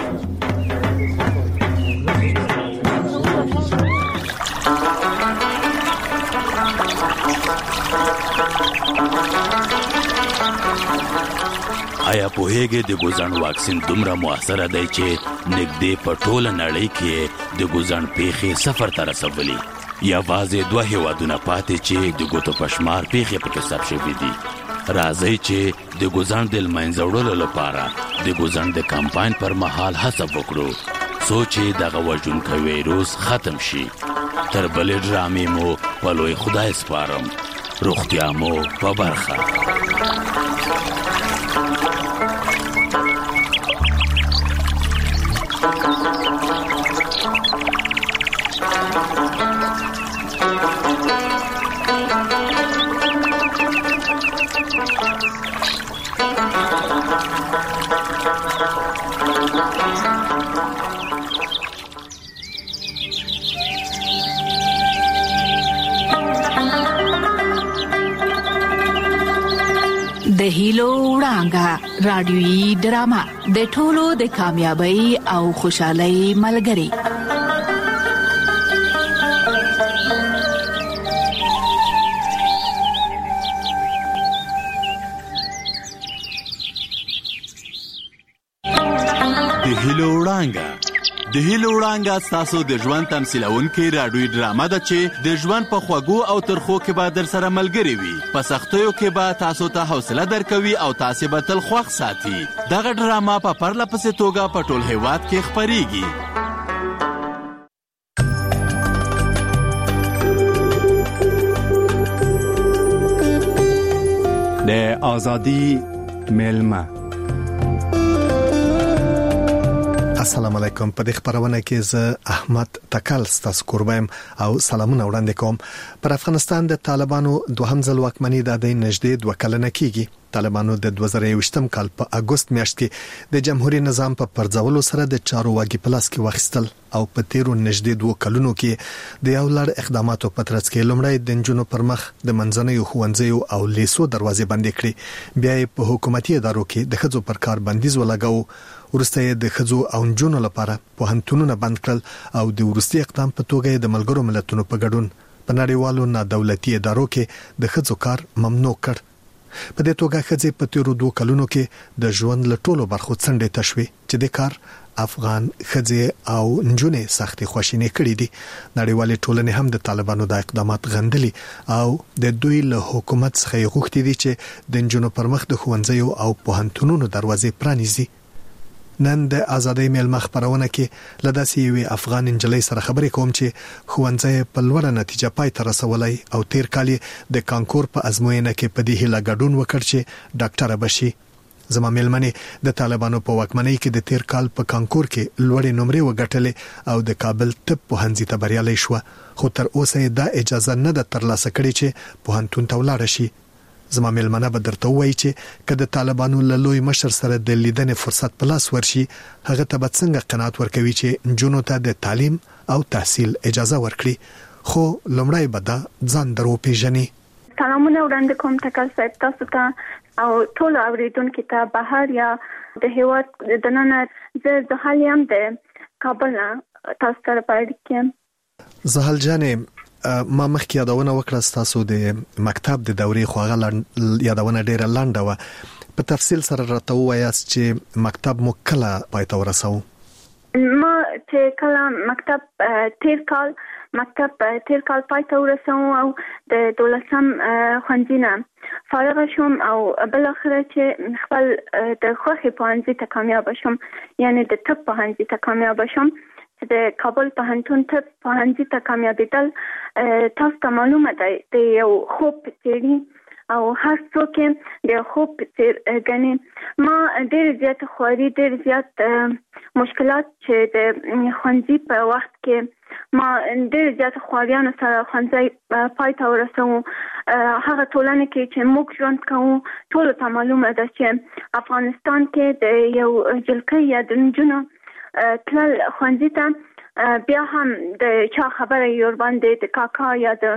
آیا پوهیږئ د ګوزن واکسین دومره موثره دی چې نږدې په ټوله نړۍ کې د ګوزن پیښې صفر ته رسولي. یوازې 2 هیوادونه پاتې چې د ګوتو په شمار پیښې پکې ثبت شوي دي. راځئ چې د ګوزن د لمنځه وړلو لپاره د ګوزن د کمپاین پر مهال هڅه وکړو څو چې دغه وژونکی ویروس ختم شي. تر بلې ډرامې مو په لوی خدای سپارم. روغتیا مو په برخه. د هیلو وړانګه رادیويي ډرامه د ټولو د کامیابی او خوشحالۍ ملګری. د هیلو وړانګه. د هیلو وړانګه ستاسو د ژوند تمثیلونکې راډیويي ډرامه ده چې د ژوند په خوږو او ترخو کې به در سره ملګرې وي. په سختیو کې به تاسو ته حوصله درکوي او تاسې به تل خوښ ساتي. دغه ډرامه په پرله پسې توګه په ټول هیواد کې خپریږي. د آزادی میلمه. السلام علیکم. په دې خبرونه کې زه احمد تکل ستاسو قربایم او سلامونه وړاندې کوم. پر افغانستان د طالبانو دوهم ځل واکمنۍ د نږدې 2 کلنه کېږي. طالبانو د 2021م کال په اگست میاشت کې د جمهوریت نظام په پرځولو سره د چارو واګي پلاس کې واخیستل او په تیرو نږدې 2 کلونو کې د یو لړ اقداماتو په ترڅ کې لومړی د جنونو پر مخ د منځنیو ښوونځیو او لیسو دروازې بندې کړې. بیا په حکومتي ادارو کې د خځو پر کار بندیز ولګاو. ورسته د خځو او جنونو لپاره پوهنتونونه بند کړل او د ورستي اقدام په توګه د ملګرو ملتونو په ګډون په نړیوالو نادولتي ادارو کې د خځو کار ممنوع کړ. په دې توګه خځې په تیرو 2 کلونو کې د ژوند له ټولو برخو څنډې تشوي چې د کار افغان خځې او نجونې سختي خوشینې کړې دي. نړیوالې ټولنې هم د طالبانو د اقدامات غندلي او د دوی له حکومت څخه غوښتي دي چې د نجونو پر مخ د ښوونځیو او پوهنتونونو دروازې پرانیزي. نن د آزادۍ میلمه خبرونه کې لداسي یو افغان انجلۍ سره خبرې کوم چې ښوونځی په لوړه نتیجه پای ته رسولای او تیر کال د کانکور په ازموینه کې په دې هیله ګډون وکړ چې ډاکټر بشي. زما میلمنې د طالبانو په واکمنۍ کې د تیر کال په کانکور کې لوړې نمرې وګټلې او د کابل طب پوهنځي ته بریالۍ شو، خو تر اوسه دا اجازه نه ده ترلاسه کړې چې پوهنتون ته ولاړ شي. زما میلمنه به درته وایي چې که د طالبانو له لوی مشر سره د لیدنې فرصت په لاس ورشي هغه ته به څنګه قناعت ورکوي چې جنونو ته د تعلیم او تحصیل اجازه ورکړي. خو لومړی به دا ځان درو پیژني. سلامونه وړاندې کوم تکل صاحب تاسو ته او ټول اوریدونکو ته بهر یا د هیواد د نن زه حالیم د کابل نه تاسو سره پاتې زهل جانې ما مخکې یادونه وکړه تاسو د مکتب د دورې خو هغه یادونه ډیره لنډه و په تفصیل سره راته وایاست چې مکتب مو کله پای ته ورساو ما چې کله مکتب تیر کال پای ته ورساو او د 12م ښوونځي نه فارغ شوم او بل اخر چې خپل د خوښې پوهنځي ته کامیاب شوم یعنی د طب پوهنځي ته کامیاب شوم چې د کابل پوهنتون طب پوهنځي ته کامیابیدل تاسو ته معلومه ده د یو خوب څیړي او هر څوک د خوب څیر غني ما ډېر زیات خواري ډېر زیات مشکلات چې د ښوونځي په وخت کې ما ډېر زیات خواریانو سره ښوونځي پای ته ورسوم هغه ټولنه کې چې موږ ژوند کوو ټول ته معلومه ده چې افغانستان کې د یو جلکې یا د نجونو تل ښوونځي ته بیا هم د چا خبره یور باندې د کاکا یا د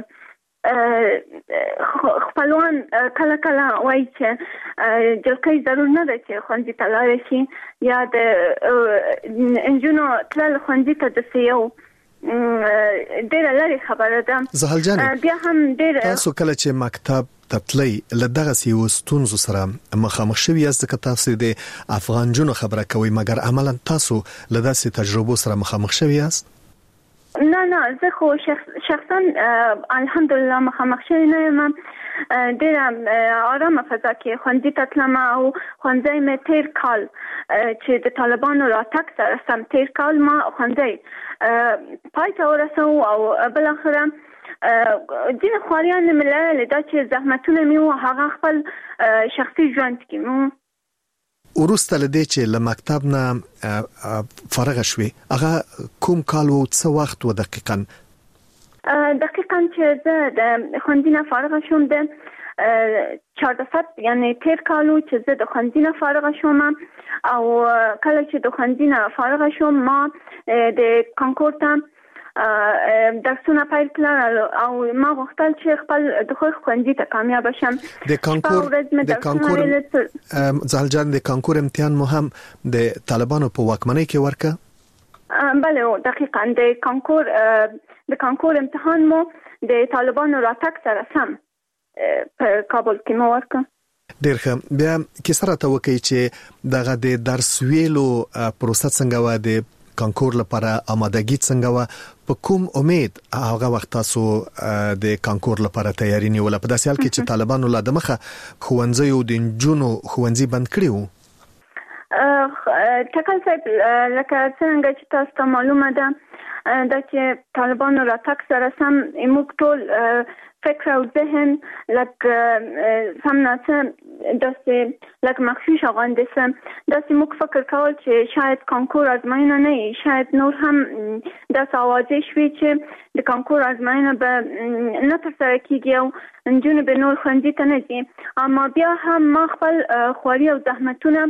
خپلوان کله کله وایي چې جلکې ضرور نه ده چې ښوونځي ته لاړ شي یا د نجونو تل ښوونځي ته د سیو ډېر لري خبره ده زهل جان بیا هم ډېر تاسو کله چې مکتب تطلی لدغه سیو ستونزو سره مخامخ شوی یاست که تاسو د افغان جنو خبره کوي مګر عملا تاسو لداسې تجربو سره مخامخ شوی یاست نه زه خو شخصا الحمدلله مخامخ شوی نه یم ډېر آرامه فضا کې ښوونځي ته تلم او ښوونځی مې تیر کال چې د طالبانو راتګ سره سم تیر کال ما ښوونځی پای ته ورسوم او بالاخره ځینې خواریان مې لرلې دا چې زحمتونه مې وو هغه خپل شخصي ژوند کې مو وروسته لدې چې له مکتب نه فارغ شوې هغه کوم کال وو څه وخت و دقیقاً چې زه د ښوونځي نه فارغ شوم د 14 یعنی تیر کال چې زه د ښوونځي نه فارغ شوم او کله چې د ښوونځي نه فارغ شوم ما د کانکور ته درسونه پیل کړل او ما غوښتل چې خپل د ښوونځي ته کامیاب شم د کانکور زهل جان د کانکور امتحان مو هم د طالبانو په واکمنۍ کې ورکه بله دقیقاً د کانکور امتحان مو د طالبانو راتګ سره سم په کابل کې مو ورکه ډېر ښه بیا کیسه راته وکړئ چې دغه د درس ویلو پروسه څنګه و د کانکور لپاره آمادګي څنګه و په کوم امید هغه وخت تاسو د کانکور لپاره تیاری نیول په داسې حال کې چې طالبانو لا د مخه ښوونځي او د نجونو ښوونځي بند کړي وو ټکل صاحب لکه څنګه چې تاسو ته معلومه ده دا چې طالبانو راتګ سره سم موږ ټول فکر او ذهن لکه سم ناڅه داسې لکه مخشوش غوندې سم داسې موږ فکر کول چې شاید کانکور ازموینه نه وي شاید نور هم داسې اوازې شوي چې د کانکور ازموینه به نه ترسره کیږي او نجونې به نور ښوونځي ته نه ځي اما بیا هم ما خپل خواري او زحمتونه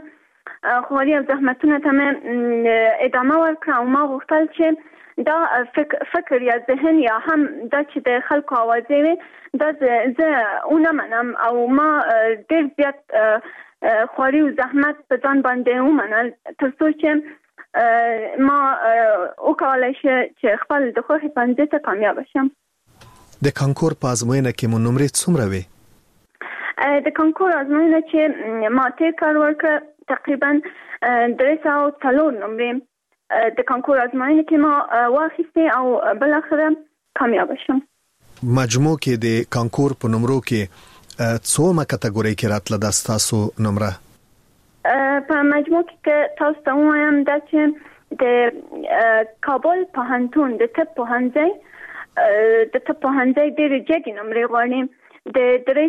ته مې ادامه ورکړه او ما غوښتل چې دا فکر یا ذهن یا هم دا چې د خلکو اوازې وي دا زه ونه منم او ما ډېر زیات خواري او زحمت په ځان باندې ومنل تر څو چې ما وکولای شم چې خپل د خوښې پوهنځي ته کامیاب شم د کانکور په ازموینه کې مو نمرې څومره وي د کانکور ازموینه چې ما تیر کال ورکړه تقریبا 304 نمرې د کانکور ازموینه کې ما واخیستې او بالاخره کامیاب شوم مجموع کې د کانکور په نمرو کې څومره کټګوري کې راتله د تاسو نمره په مجموع کې تاسو ته وایم دا چې د کابل پوهنتون د طب پوهنځي ډېر جګې نمرې غواړي د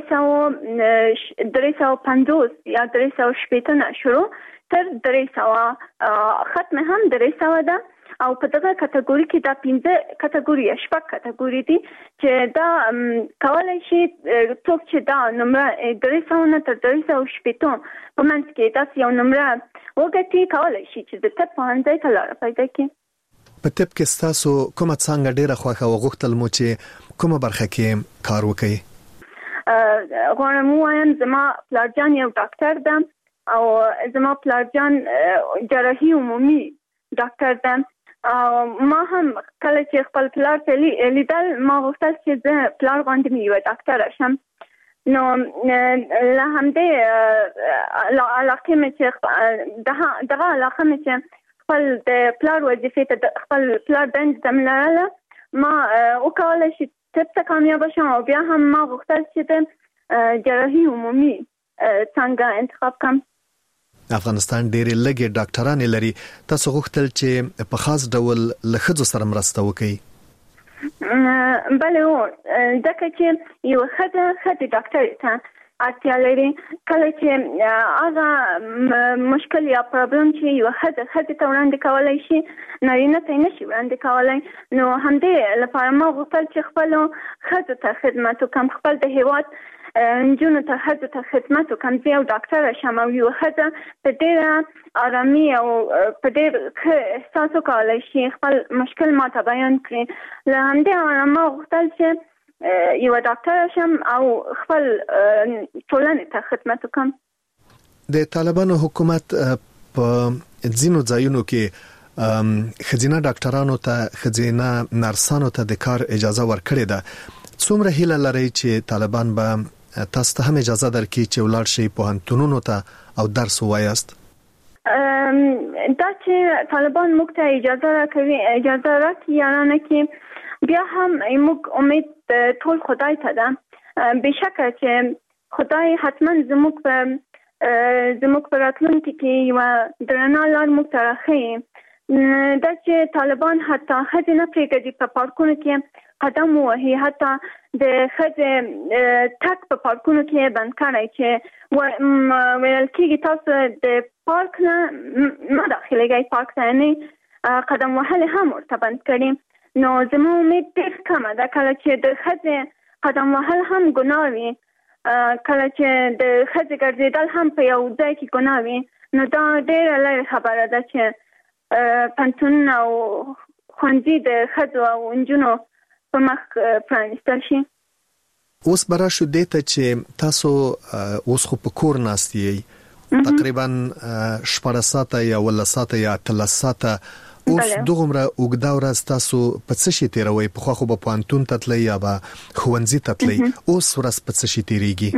350 یا 360 نه شروع تر 300 ختم هم 300 ده او په دغه کټګوري کې دا 15 کټګوري شپږ کټګوري دي چې دا کولای شي څوک چې دا نمره 300 نه تر 360 په منځ کې تاسو یو نمره وګټي کولای شي چې د طب پوهنځي ته لاره پیدا کړي په طب کې تاسو کومه څنګه ډیره خوښه او غوښتل مو چې کومه برخه کې کار وکړي غواړم وایم زما پلارجان یو ډاکټر ده او زما پلارجان جراحي عمومي ډاکټر ده. ما هم کله چې خپل پلار ته لیدل ما غوښتل چې زه پلار غوندې مې یوه ډاکټره شم. نو له همدې علاقې مې چې دغه علاقه مې چې خپل د پلار وظیفې ته خپل پلار دندې ته مې لرله ما وکولی چې طب ته کامیابه شم او بیا هم ما غوښتل چې د جراحي عمومي څنګه انتخاب کړم. افغانستان ډېرې لږې ډاکټرانې لري. تاسو غوښتل چې په خاص ډول له ښځو سره مرسته وکړئ؟ بله ځکه چې یو ښځې ډاکټرې ته اړتیا لري. کله چې هغه مشکل یا پرابلم چې یو ښځې ته وړاندې کولی شي نارینه ته یې نشي وړاندې کولی. نو همدې لپاره ما غوښتل چې خپلو ښځو ته خدمت وکړم، خپل د هېواد نجونو ته ښځو ته خدمت وکړم. زه یو ډاکټره شم او یو ښځه په ډېره ارامي او په ډېر ښه احساس وکولی شي خپل مشکل ماته بیان کړي. له همدې امله ما غوښتل چې یو ډاکټره شم او خپل ټولنې ته خدمت وکړم. د طالبانو حکومت په ځینو ځایونو کې ښځینه ډاکټرانو ته ښځینه نرسانو ته د کار اجازه ورکړې ده. څومره هیله لرئ چې طالبان به تاسو ته هم اجازه درکړي چې ولاړ شئ پوهنتونونو ته او درس ووایاست؟ دا چې طالبان موږ ته اجازه راکړي یارانه کې بیا هم موږ امید ټول خدای ته ده. بېشکه چې خدای حتما زموږ په راتلونکي کې یوه درنه لار موږ ته راښیي. دا چې طالبان حتی ښځې نه پرېږدي په پارکونو کې قدم ووهي، حتی د ښځې تګ په پارکونو کې بند کړی چې ویل کېږي تاسو د پارک نه مه داخلېږئ، پارک ته یعنې قدم وهل هم ورته بند کړي. نو زما امید ډېر کمه ده کله چې د ښځې قدم وهل هم ګناه وي، کله چې د ښځې ګرځېدل هم په یو ځای کې ګناه وي. نو دا ډېره لرې خبره ده چې پوهنتونونه او ښوونځي د ښځو او نجونو په مخ پرانیستل شي. اوس به راشو دې ته چې تاسو اوس خو په کور ناست یئ تقریبا 14 ساعته یا 18 ساعته یا 13 ساعته. اوس دغومره اوږده ورځ تاسو په څه شي تیروئ؟ پخوا خو به پوهنتون ته تلئ یا به ښوونځي ته تلئ، اوس ورځ په څه شي تیریږي؟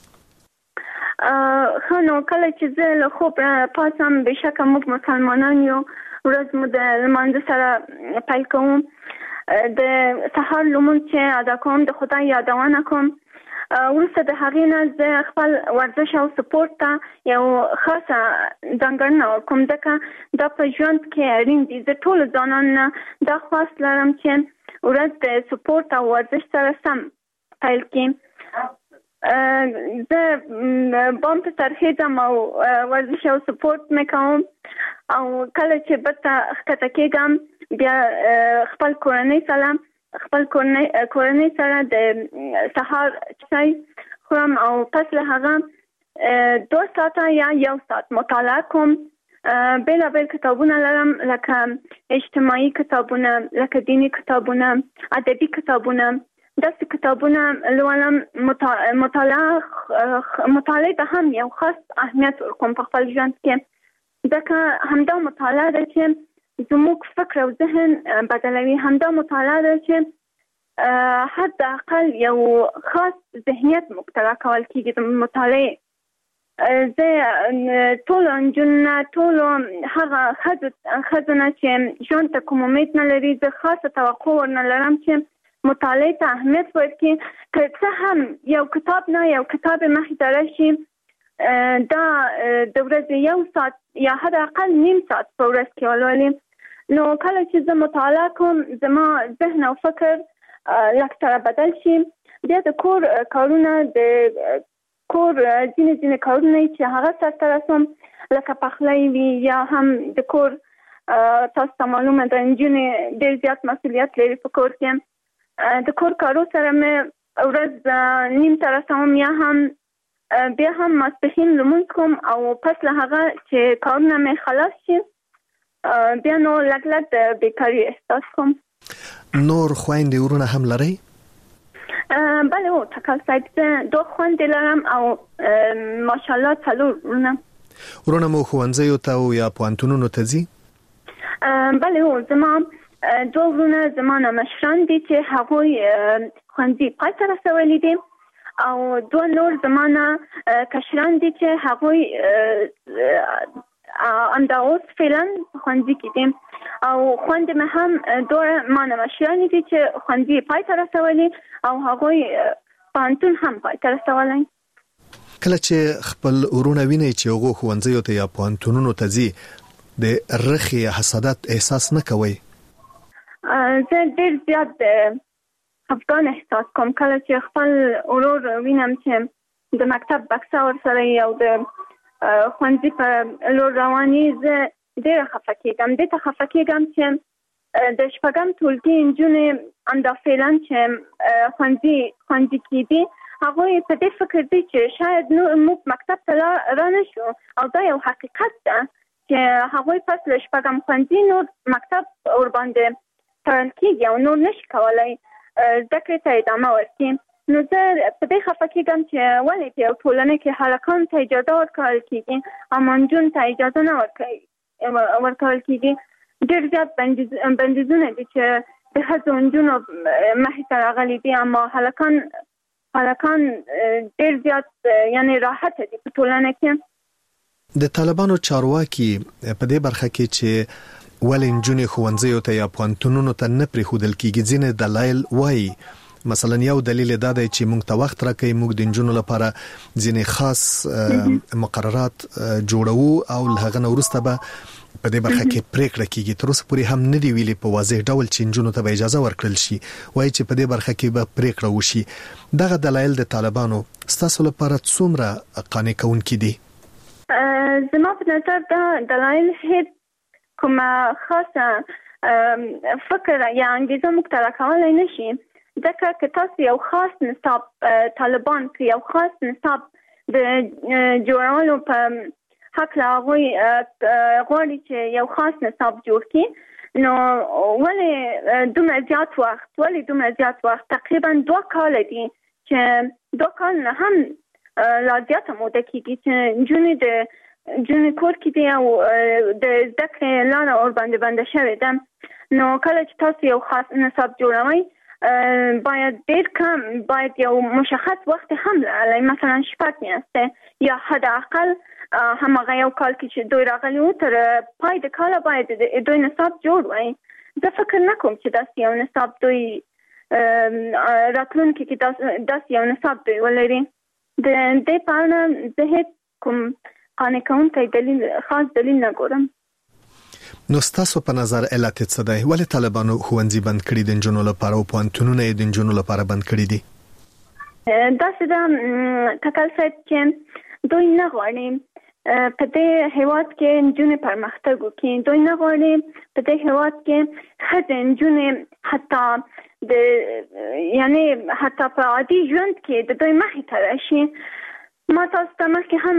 ښه نو کله چې زه له خوب پاڅم بېشکه موږ مسلمانان یو ورځ مو د لمانځه سره پیل کوم. د سهار لمونځ چې ادا کوم د خدای یادونه کوم. وروسته د هغې نه زه خپل ورزش او سپورت ته یو خاصه ځانګړنه ورکوم ځکه دا په ژوند کې اړین دي. زه ټولو ځوانانو نه دا خواست لرم چې ورځ د سپورت او ورزش سره سم پیل کړي. زه بام ته ترخیځم او ورزش او سپورت مې کوم او کله چې بېرته ښکته کېږم بیا خپل کورنۍ سره د سهار چای خورم او پس له هغه 2 ساعته یا 1 ساعت مطالعه کوم. بېلابېل کتابونه لرم لکه اجتماعي کتابونه، لکه دینی کتابونه، ادبي کتابونه. داسې کتابونه لولم. مطالعه ته هم یو خاص اهمیت ورکوم په خپل ژوند کې ځکه همدا مطالعه ده چې زموږ فکر او ذهن بدلوي. همدا مطالعه ده چې حد اقل یو خاص ذهنیت موږ ته راکول کېږي د مطالعې. زه ټولو نجونو ټولو هغه ښځو نه چې ژوند ته کوم امید نه لري زه خاصه توقع ورنه لرم چې مطالعې ته اهمیت ورکړي. که څه هم یو کتاب نه یو کتاب مخې ته راشي دا د ورځې 1 ساعت یا حد اقل نیم ساعت په ورځ کې ولولي. نو کله چې زه مطالعه کوم زما ذهن او فکر لږ سره بدل شي. بیا د کور کارونه د کور ځینې کارونه چې هغه سرته رسوم لکه پخلی وي یا هم د کور تاسو ته معلومه ده نجونې ډېر زیات مسؤلیت لري په کور کې. د کور کارو سره مې ورځ نیم ته رسوم یا هم بیا هم ماسپښین لمونځ کوم او پس له هغه چې کارونه مې خلاص شي بیا نو لږ د بیکاري احساس کوم. نور خویندې ورونه هم لرئ؟ بله تکل صاحب زه 2 خویندې لرم او ماشاءالله 4 ورونه. ورونه مو ښوونځیو ته او یا پوهنتونونو ته ځي؟ بله هو زما دوه ورونه زما نه مشران دي چې هغوی ښوونځي پای ته رسولي دي او دوه نور زما نه کشران دي چې هغوی همدا اوس فعلا ښوونځي کې دي او خویندې مې هم دوه ما نه مشرانې دي چې ښوونځي پای ته رسولي او هغوی پوهنتون هم پای ته رسولی. کله چې خپل ورونه وینئ چې هغوی ښوونځیو ته یا پوهنتونونو ته ځي د رخې یا حسادت احساس نه کوئ؟ زه ډېر زیات خفګان احساس کوم کله چې خپل ورور وینم چې د مکتب بکسه ورسره او د ښوونځي په لور رواني. زه ډېره خفه کېږم. دې ته خفه کېږم چې د شپږم ټولګي نجونې همدا فعلا چې ښوونځي کې دي هغوی په دې فکر دي چې شاید موږ مکتب ته را نه شو او دا یو حقیقت ده چې هغوی پس له شپږم ښوونځي نور مکتب ورباندې تړل کېږي او نور نشي کولی زده کړې ته ادامه ورکړي. نو زه په دې خفه کېږم چې ولې په یو ټولنه کې هلکانو ته اجازه ورکول کېږي اما نجونو ته اجازه نه ورکول کېږي. ډېر زیات بندیزونه دي چې د ښځو نجونو مخې ته راغلي دي اما هلکان ډېر زیات یعنې راحته دي په ټولنه کې. د طالبانو چارواکي په دې برخه کې چې ولې نجونې ښوونځیو ته یا پوهنتونونو ته نه پرېښودل کېږي ځینې دلایل وایي. مثلا یو دلیل دا دی چې موږ ته وخت راکوي، موږ د نجونو لپاره ځینې خاص مقررات جوړو او له هغه نه وروسته به په دې برخه کې پریکړه کیږي. تر اوسه پورې هم نه دی ویلي په واضح ډول چې نجونو ته به اجازه ورکړل شي، وایي چې په دې برخه کې به پریکړه وشي. دغه دلایل د طالبانو ستاسو لپاره څومره قانع کوونکي دي؟ زما په نظر دا دلایل هیڅ کومه خاصه فکر یا انګیزه موږ ته راکولی نه شي. ځکه که تاسو یو خاص نصاب طالبان کې یو خاص نصاب د جوړولو په هکله هغوی غواړي چې یو خاص نصاب جوړ کړي نو ولې دومره زیات وخت تقریبا 2 کاله دي چې 2 کال نه هم لا زیاته موده کېږي چې نجونې کور کې دي او د زده کړې لاره ورباندې بنده شوې ده. نو کله چې تاسو یو خاص نصاب جوړوئ باید ډېر کم یو مشخص وخت هم لرلی، مثلا 6 میاشتې یا حد اقل هماغه یو کال کې چې دوی راغلي وو تر پای د کاله باید دوی نصاب جوړ وای. زه فکر نه کوم چې داسې یو نصاب دوی راتلونکي کې داسې یو نصاب دوی ولري. د دې په اړه زه هېڅ کوم قانع کوونکی خاص دلیل نه ګورم. نو ستاسو په نظر علت څه دی؟ ولې طالبانو ښوونځي بند کړي د نجونو لپاره او پوهنتونونه یې د نجونو لپاره بند کړي دي؟ داسې ده تکل صاحب چې دوی نه غواړي په دې هېواد کې نجونې پرمختګ وکړي. دوی نه غواړي په دې هېواد کې ښځې نجونې حتی په عادي ژوند کې د دوی مخې ته راشي. ما تاسو ته مخکې هم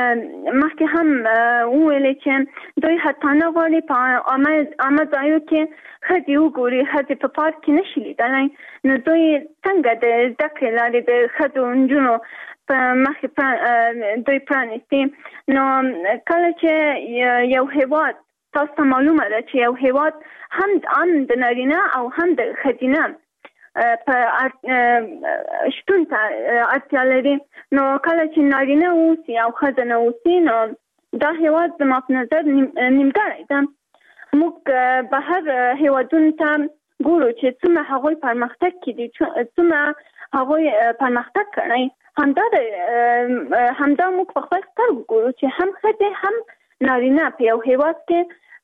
وویلې چې دوی حتی نه غواړي په عامه ځایو کې ښځې وګوري، ښځې په پارک کې نشي لیدلی. نو دوی څنګه د زده کړې لارې د ښځو نجونو په مخې دوی پرانیستي؟ نو کله چې یو هېواد تاسو ته معلومه ده چې یو هېواد هم د نارینه او هم د ښځینه په شتون ته اړتیا لري. نو کله چې نارینه اوسي او ښځه نه اوسي نو دا هېواد زما په نظر نیمګړی ده. موږ بهر هېوادونو ته ګورو چې څومره هغوی پرمختګ کړي، څومره هغوی پرمختګ کړی. همدا موږ په خپل سترګو ګورو چې هم ښځې هم نارینه په یو هېواد کې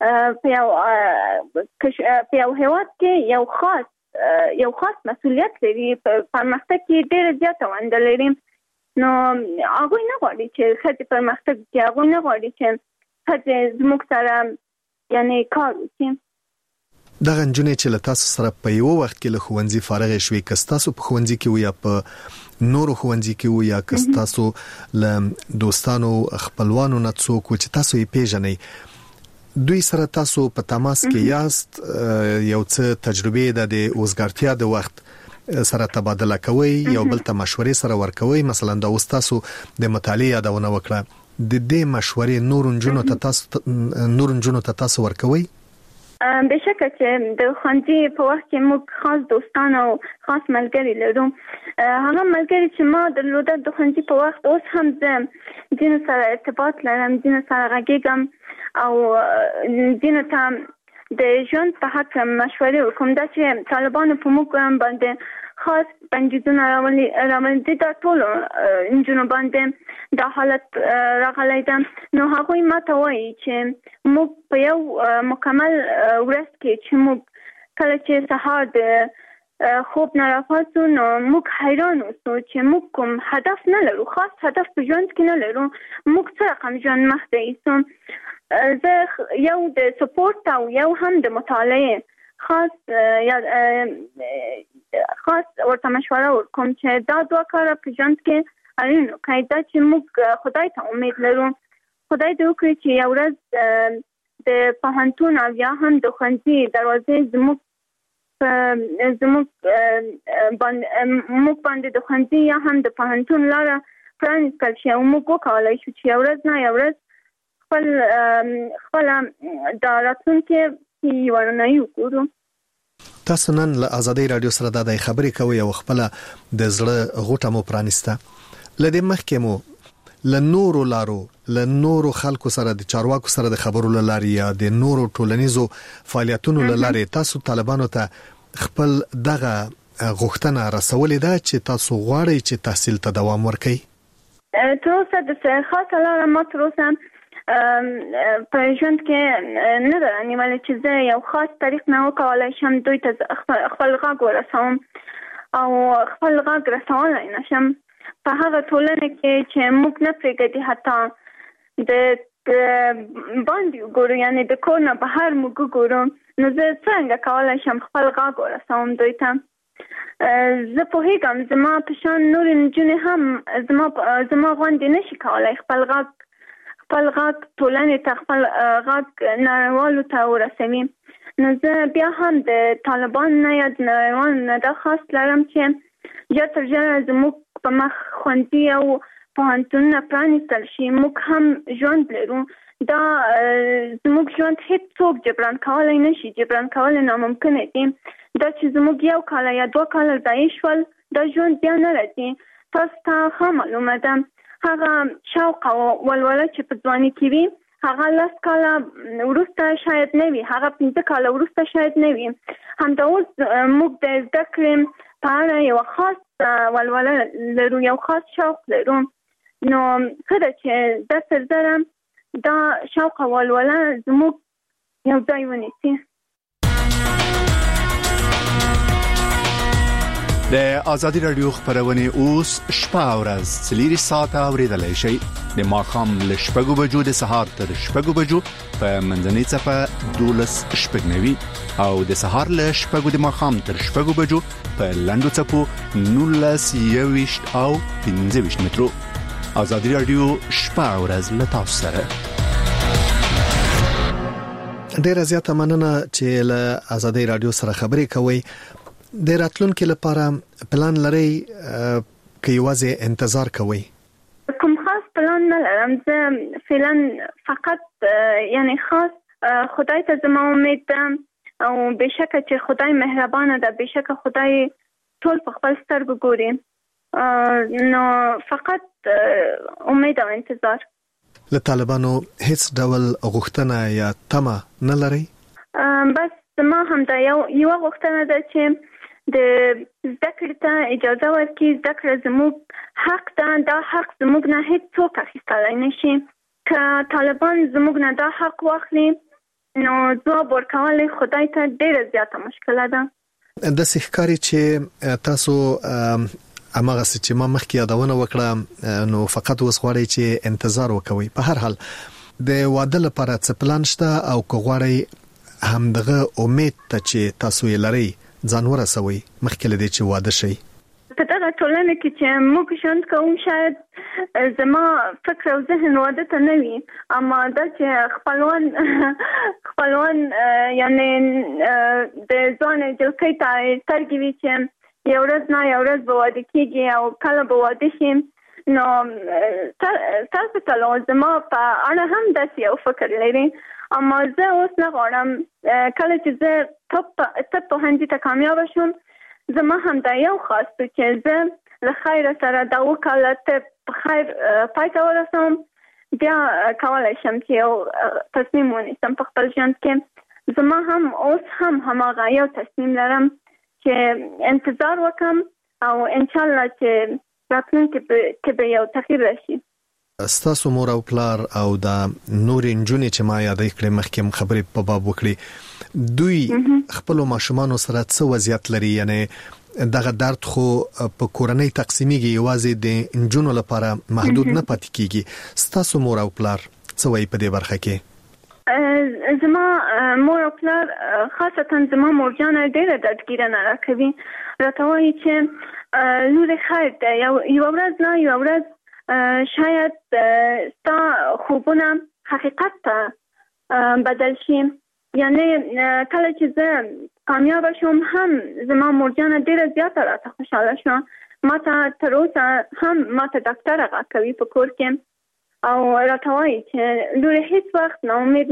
یو خاص مسؤلیت لري، په پرمختګ کې ډېره زیاته ونډه لري. نو هغوی نه غواړي چې ښځې پرمختګ وکړي، هغوی نه غواړي چې ښځې زموږ سره کار وکړي. دغه نجونې چې له تاسو سره په یو وخت کې له ښوونځي فارغې شوې، که ستاسو په ښوونځي کې وو یا په نورو ښوونځي کې وو یا که ستاسو له دوستانو خپلوانو نه څوک و چې تاسو یې پیژنئ، دوی سره تاسو په تماس کې یاست، یو څه تجربې د اوسګارتیا د وخت سره تبادله کوي، یو بل ته مشورې سره ورکوي؟ مثلا دا اوس تاسو د مطالعې یادونه وکړه، د دې مشورې نور نجونو ته تاسو ورکوي؟ بشکه چې د ښوونځي په وخت کې موږ خاص دوستان او خاص ملګري لرو. هغه ملګري چې ما درلوده د ښوونځي په وخت اوس هم زه ځینو سره ارتباط لرم، ځینو سره غږیږم او ځینو ته د ژوند په حق مشورې ورکوم. دا چې طالبانو په موږ باندې خاص بندیزونه راوړي دا ټولو نجونو باندې دا حالت راغلی ده. نو هغوی ما ته وایي چې موږ په یو مکمل ورځ کې چې موږ کله چې سهار د خوب نه راپاڅو نو موږ حیران اوسو چې موږ کوم هدف نه لرو، خاص هدف په ژوند کې نه لرو. موږ څه رقم ژوند مخته ایسو. زه یو د سپورت او یو هم د مطالعې خاص ورته مشوره ورکوم چې دا دوه کاره په ژوند کې اړین وکړي. دا چې موږ خدای ته امید لرو، خدای دې وکړي چې یو ورځ د پوهنتون او یا هم د ښوونځي دروازې زموږ باندې د ښوونځي یا هم د پوهنتون لاره پرانیستل شي او موږ وکولای شو چې یو ورځ نه یو ورځ خپله د راتلونکي ورننه وګورو. تاسو نن له آزادۍ رادیو سره د خبرې کوي او خپل د زړه غوټه مو پرانیسته. لدې مخکې مو له نورو لارو له نورو خلکو سره د چارواکو سره د خبرو لاري یا د نورو ټولنیزو فعالیتونو لاري تاسو طالبانو ته خپل دغه غوښتنه رسولې ده چې تاسو غواړئ چې تحصیل ته دوام ورکړئ؟ تر اوسه د خاصه لاره ما تر اوسه په ژوند کې نه ده نیولې چې زه یو خاص طریق نه وکولای شم دوی ته خپل غږ ورسوم او خپل غږ رسولی نه شم په هغه ټولنه کې چې موږ نه پرېږدي حتی د باندې وګورو، یعنې د کور نه بهر موږ وګورو. نو زه څنګه کولی شم خپل غږ ورسوم دوی ته؟ زه پوهېږم زما په شان نورې نجونې هم زما غوندې نشي کولی خپل غږ ټولنې ته خپل غږ نړیوالو ته ورسوي. نو زه بیا هم د طالبان نه یا د نړیوالو نه دا خاص لرم چې ژر تر ژره زموږ په مخ ښوونځي او پوهنتونونه پرانیستل شي. موږ هم ژوند لرو، دا زموږ ژوند هیڅ څوک جبران کولی نشي، جبران کول ناممکنه دي. دا چې زموږ یو کاله یا 2 کاله ضایع شول دا ژوند بیا نه راځي. تاسو ته ښه معلومه ده هغه شوق او ولوله چې په ځواني کې وي هغه 10 کاله وروسته شاید نه وي، هغه 15 کاله وروسته شاید نه وي. همدا اوس موږ د زده کړې په اړه یو خاص ولوله لرو، یو خاص شوق لرو. نو ښه ده چې دا سرزره دا شوق او ولوله زموږ یو ځای ونیسي. د آزادی رادیو خبرونه اوس شپه او ورځ 4 ساعته اوریدلای شئ. د ماښام له 6 بجو د سهار تر 6 بجو په منځنۍ صفه 12:09 او د سهار له 6 د ماښام تر 6 بجو په لاندو صفو 19:20 او 15 مترو. آزادی رادیو شپه او ورځ له تاسو سره. ډیره زیاته مننه چې له آزادی رادیو سره خبرې کوي. د راتلونکو لپاره پلان لري که یوازې انتظار کوي؟ کوم خاص پلان نه لرم. زه فعلا فقط یعنی خاص خدای ته زما امید ده او بشکه چې خدای مهربانه ده، بشکه خدای ټول په خپل سترګو ګوري. نو فقط امید او انتظار. له طالبانو هیڅ ډول غوښتنه یا تمه نه لري؟ بس زما هم دا یو غوښتنه ده چې د زده کړې ته اجازه ورکړي. زده کړه زموږ حق ده، دا حق زموږ نه هیڅ څوک اخیستلی نشي. که طالبان زموږ نه دا حق واخلي نو ځواب ورکول خدای ته ډیره زیاته مشکله ده. داسې ښکاري چې تاسو هماغه چې ما مخکې یادونه وکړه نو فقط اوس غواړئ چې انتظار وکوي. په هر حال د واده لپاره څه پلان شته او که غواړئ همدغه امید ته چې تاسو یې لرئ ځان ورسوي مخکې له دې چې واده شي؟ په دغه ټولنه کې چې موږ ژوند کوو شاید زما فکر او ذهن واده ته نه وي، اما دا چې خپلوان یعنی د ځوان جلکۍ ته سترګې وي چې یو ورځ نه یو ورځ به واده کېږي او کله به واده شي. نو تاسو ته زما په اړه هم داسې یو فکر لري، اما زه اوس نه غواړم کله چې زه طب پوهنځي ته کامیاب شم، زما هم دا یو خاص دی چې زه له خیر سره دا وکاله طب په خیر پای ته ورسوم، بیا کولی شم چې یو تصمیم ونیسم په خپل ژوند کې. زما هم اوس هم هماغه یو تصمیم لرم چې انتظار وکم او انشاءالله چې راتلونکي کې به یو تغییر راشي. ستاسو مور او پلار او دا نورې نجونې چې ما یادې کړې مخکې خبرې په باب وکړې، دوی خپل ماشومانو سره څه وضعیت لري؟ یعنی دغه درد خو په کورنۍ تقسیمیږي، یوازې د نجونو لپاره محدود نه پاتې کیږي. ستاسو مور او پلار څه وایي په دې برخه کې؟ زما مور او پلار خاصتا زما مورجانه ډېره دردګیرنه راکوي، راته وایي چې لورې خیر دی، یوه ورځ نه یوه ورځ شاید ستا خوبونه حقیقت ته بدل شي. یعنی کله چې زه کامیاب شوم هم زما مورجانه ډېره زیاته راته خوشحاله شوه. ما ته تر اوسه هم ما ته ډاکټر غږ کوي په کور کې او راته وایي چې لورې هیڅ وخت ناامید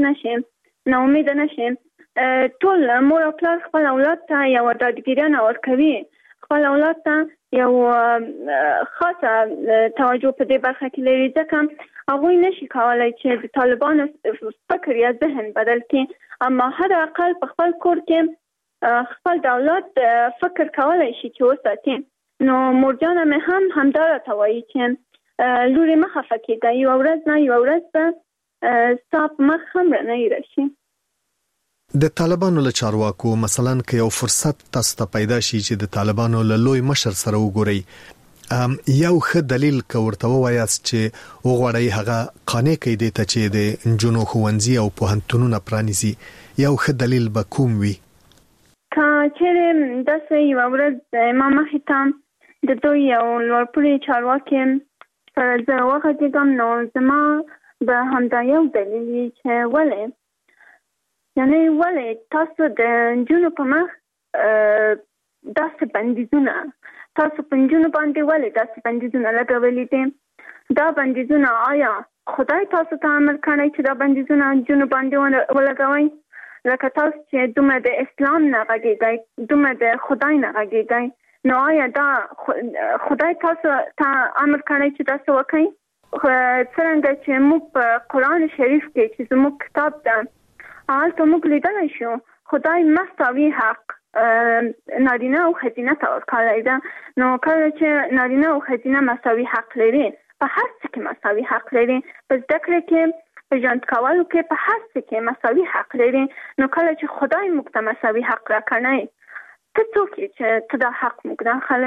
نشې. ټول مور او پلار خپل اولاد ته یوه ډاډګیرنه ورکوي، خپل اولاد ته یو خاصه توجه په دې برخه کې لري، ځکه هغوی نشي کولی چې د طالبانو فکر یا ذهن بدل کړي، اما حد اقل په خپل کور کې خپل د اولاد فکر کولی شي چې وساتي. نو مورجانه مې هم همدا راته وایي چې لورې مه خفه کېږه، یوه ورځ نه یوه ورځ به ستا په مخ هم رڼایي راشي. د طالبانو له چارواکو مثلا که یو فرصت تاسو ته پیدا شي چې د طالبانو له لوی مشر سره وګورئ، یو ښه دلیل که ورته ووایاست چې وغواړئ هغه قانع کړئ دې ته چې د نجونو ښوونځي او پوهنتونونه پرانیزي، یو ښه دلیل به کوم وي؟ که چیرې داسې یوه ورځ ما مخې ته د دوی یو لوړپوړي چارواکي سره زه وغږېږم، نو زما به همدا یو دلیل وي چې ولې تاسو د نجونو په مخ داسې بندیزونه، تاسو په نجونو باندې ولې داسې بندیزونه لګولي دي؟ دا بندیزونه آیا خدای تاسو ته امر کړی چې دا بندیزونه نجونو باندې ولګوئ؟ لکه تاسو چې دومره د اسلام نه غږېږئ، دومره د خدای نه غږېږئ، نو آیا دا خدای تاسو ته امر کړی چې تاسو وکړئ؟ څرنګه چې موږ په قرآن شریف کې چې زموږ کتاب ده هلته موږ لیدلی شو خدای مساوي حق نارینه او ښځینه ته ورکړی ده. نو کله چې نارینه او ښځینه مساوي حق لري، په هر څه کې مساوي حق لري، په زده کړې کې، په ژوند کولو کې، په هر څه کې مساوي حق لري، نو کله چې خدای موږ ته مساوي حق راکړی، ته څوک یې چې ته دا حق موږ راخلې؟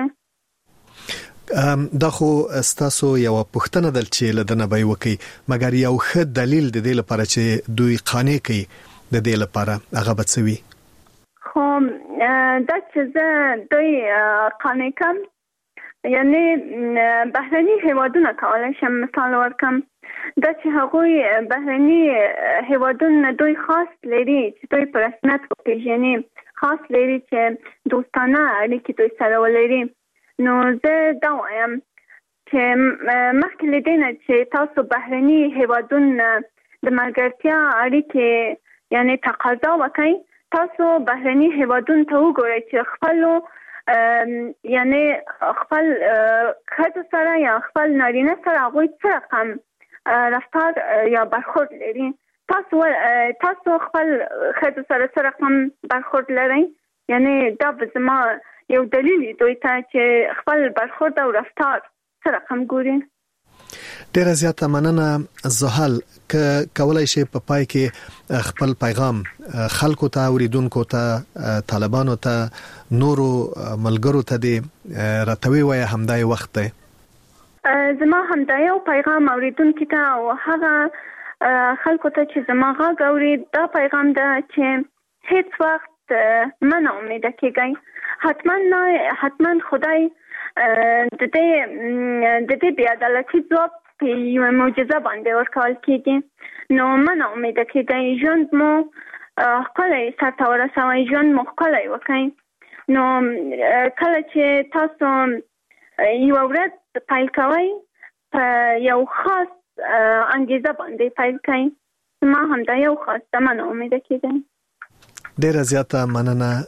دا خو ستاسو یو پوښتنه ده چې له دنه به وکي، مګر یو ښه دلیل د دې لپاره چې دوی قانع کوي د دې لپاره هغه به څه وي؟ خو دا چې زه دوی قانع کم، یعنی بهرني هیوادونه کولی شم مثال ورکم، دا چې هغوی بهرني هیوادونه دوی خاص لري چې دوی په رسمیت وپېژني، خاص لري چې دوستانه اړیکې دوی سره ولري. نو زه دا وایم چې مخکې له دې نه چې تاسو بهرني هیوادونه د ملګرتیا اړیکې یعنی تقاضا وکړئ، تاسو بهرني هیوادونو ته وګورئ چې خپلو یعنی خپل ښځو سره یا خپل نارینه سره هغوی څه رقم رفتار یا برخورد لري. تاسو خپل ښځو سره څه رقم برخورد لرئ؟ یعنی دا به زما یو دلیل دوی ته چې خپل برخورد او رفتار څه رقم ګوري. ډیره زیاته مننه زحل، که کولای شي په پای کې خپل پیغام خلکو ته، اوریدونکو ته، طالبانو ته، نورو ملګرو ته دې راتوي وای همدای وخت دی. زما همدا یو پیغام اوریدونکو ته او هغه خلکو ته چې زما غږ اوري، دا پیغام ده چې هیڅ وخت مه ناامیده کېږئ. حتما خدای د دې بې عدالتي ځواب په یوه معجزه باندې ورکول کېږي. نو مه ناامیده کېږئ، ژوند مو ښکلی سرته ورسوئ، ژوند مو ښکلی وکړئ. نو کله چې تاسو یوه ورځ پیل کوئ، په یو خاص انګیزه باندې پیل کړئ. ما همدا یو خاص تمه نه امید کېږم. ډیره زیاته مننه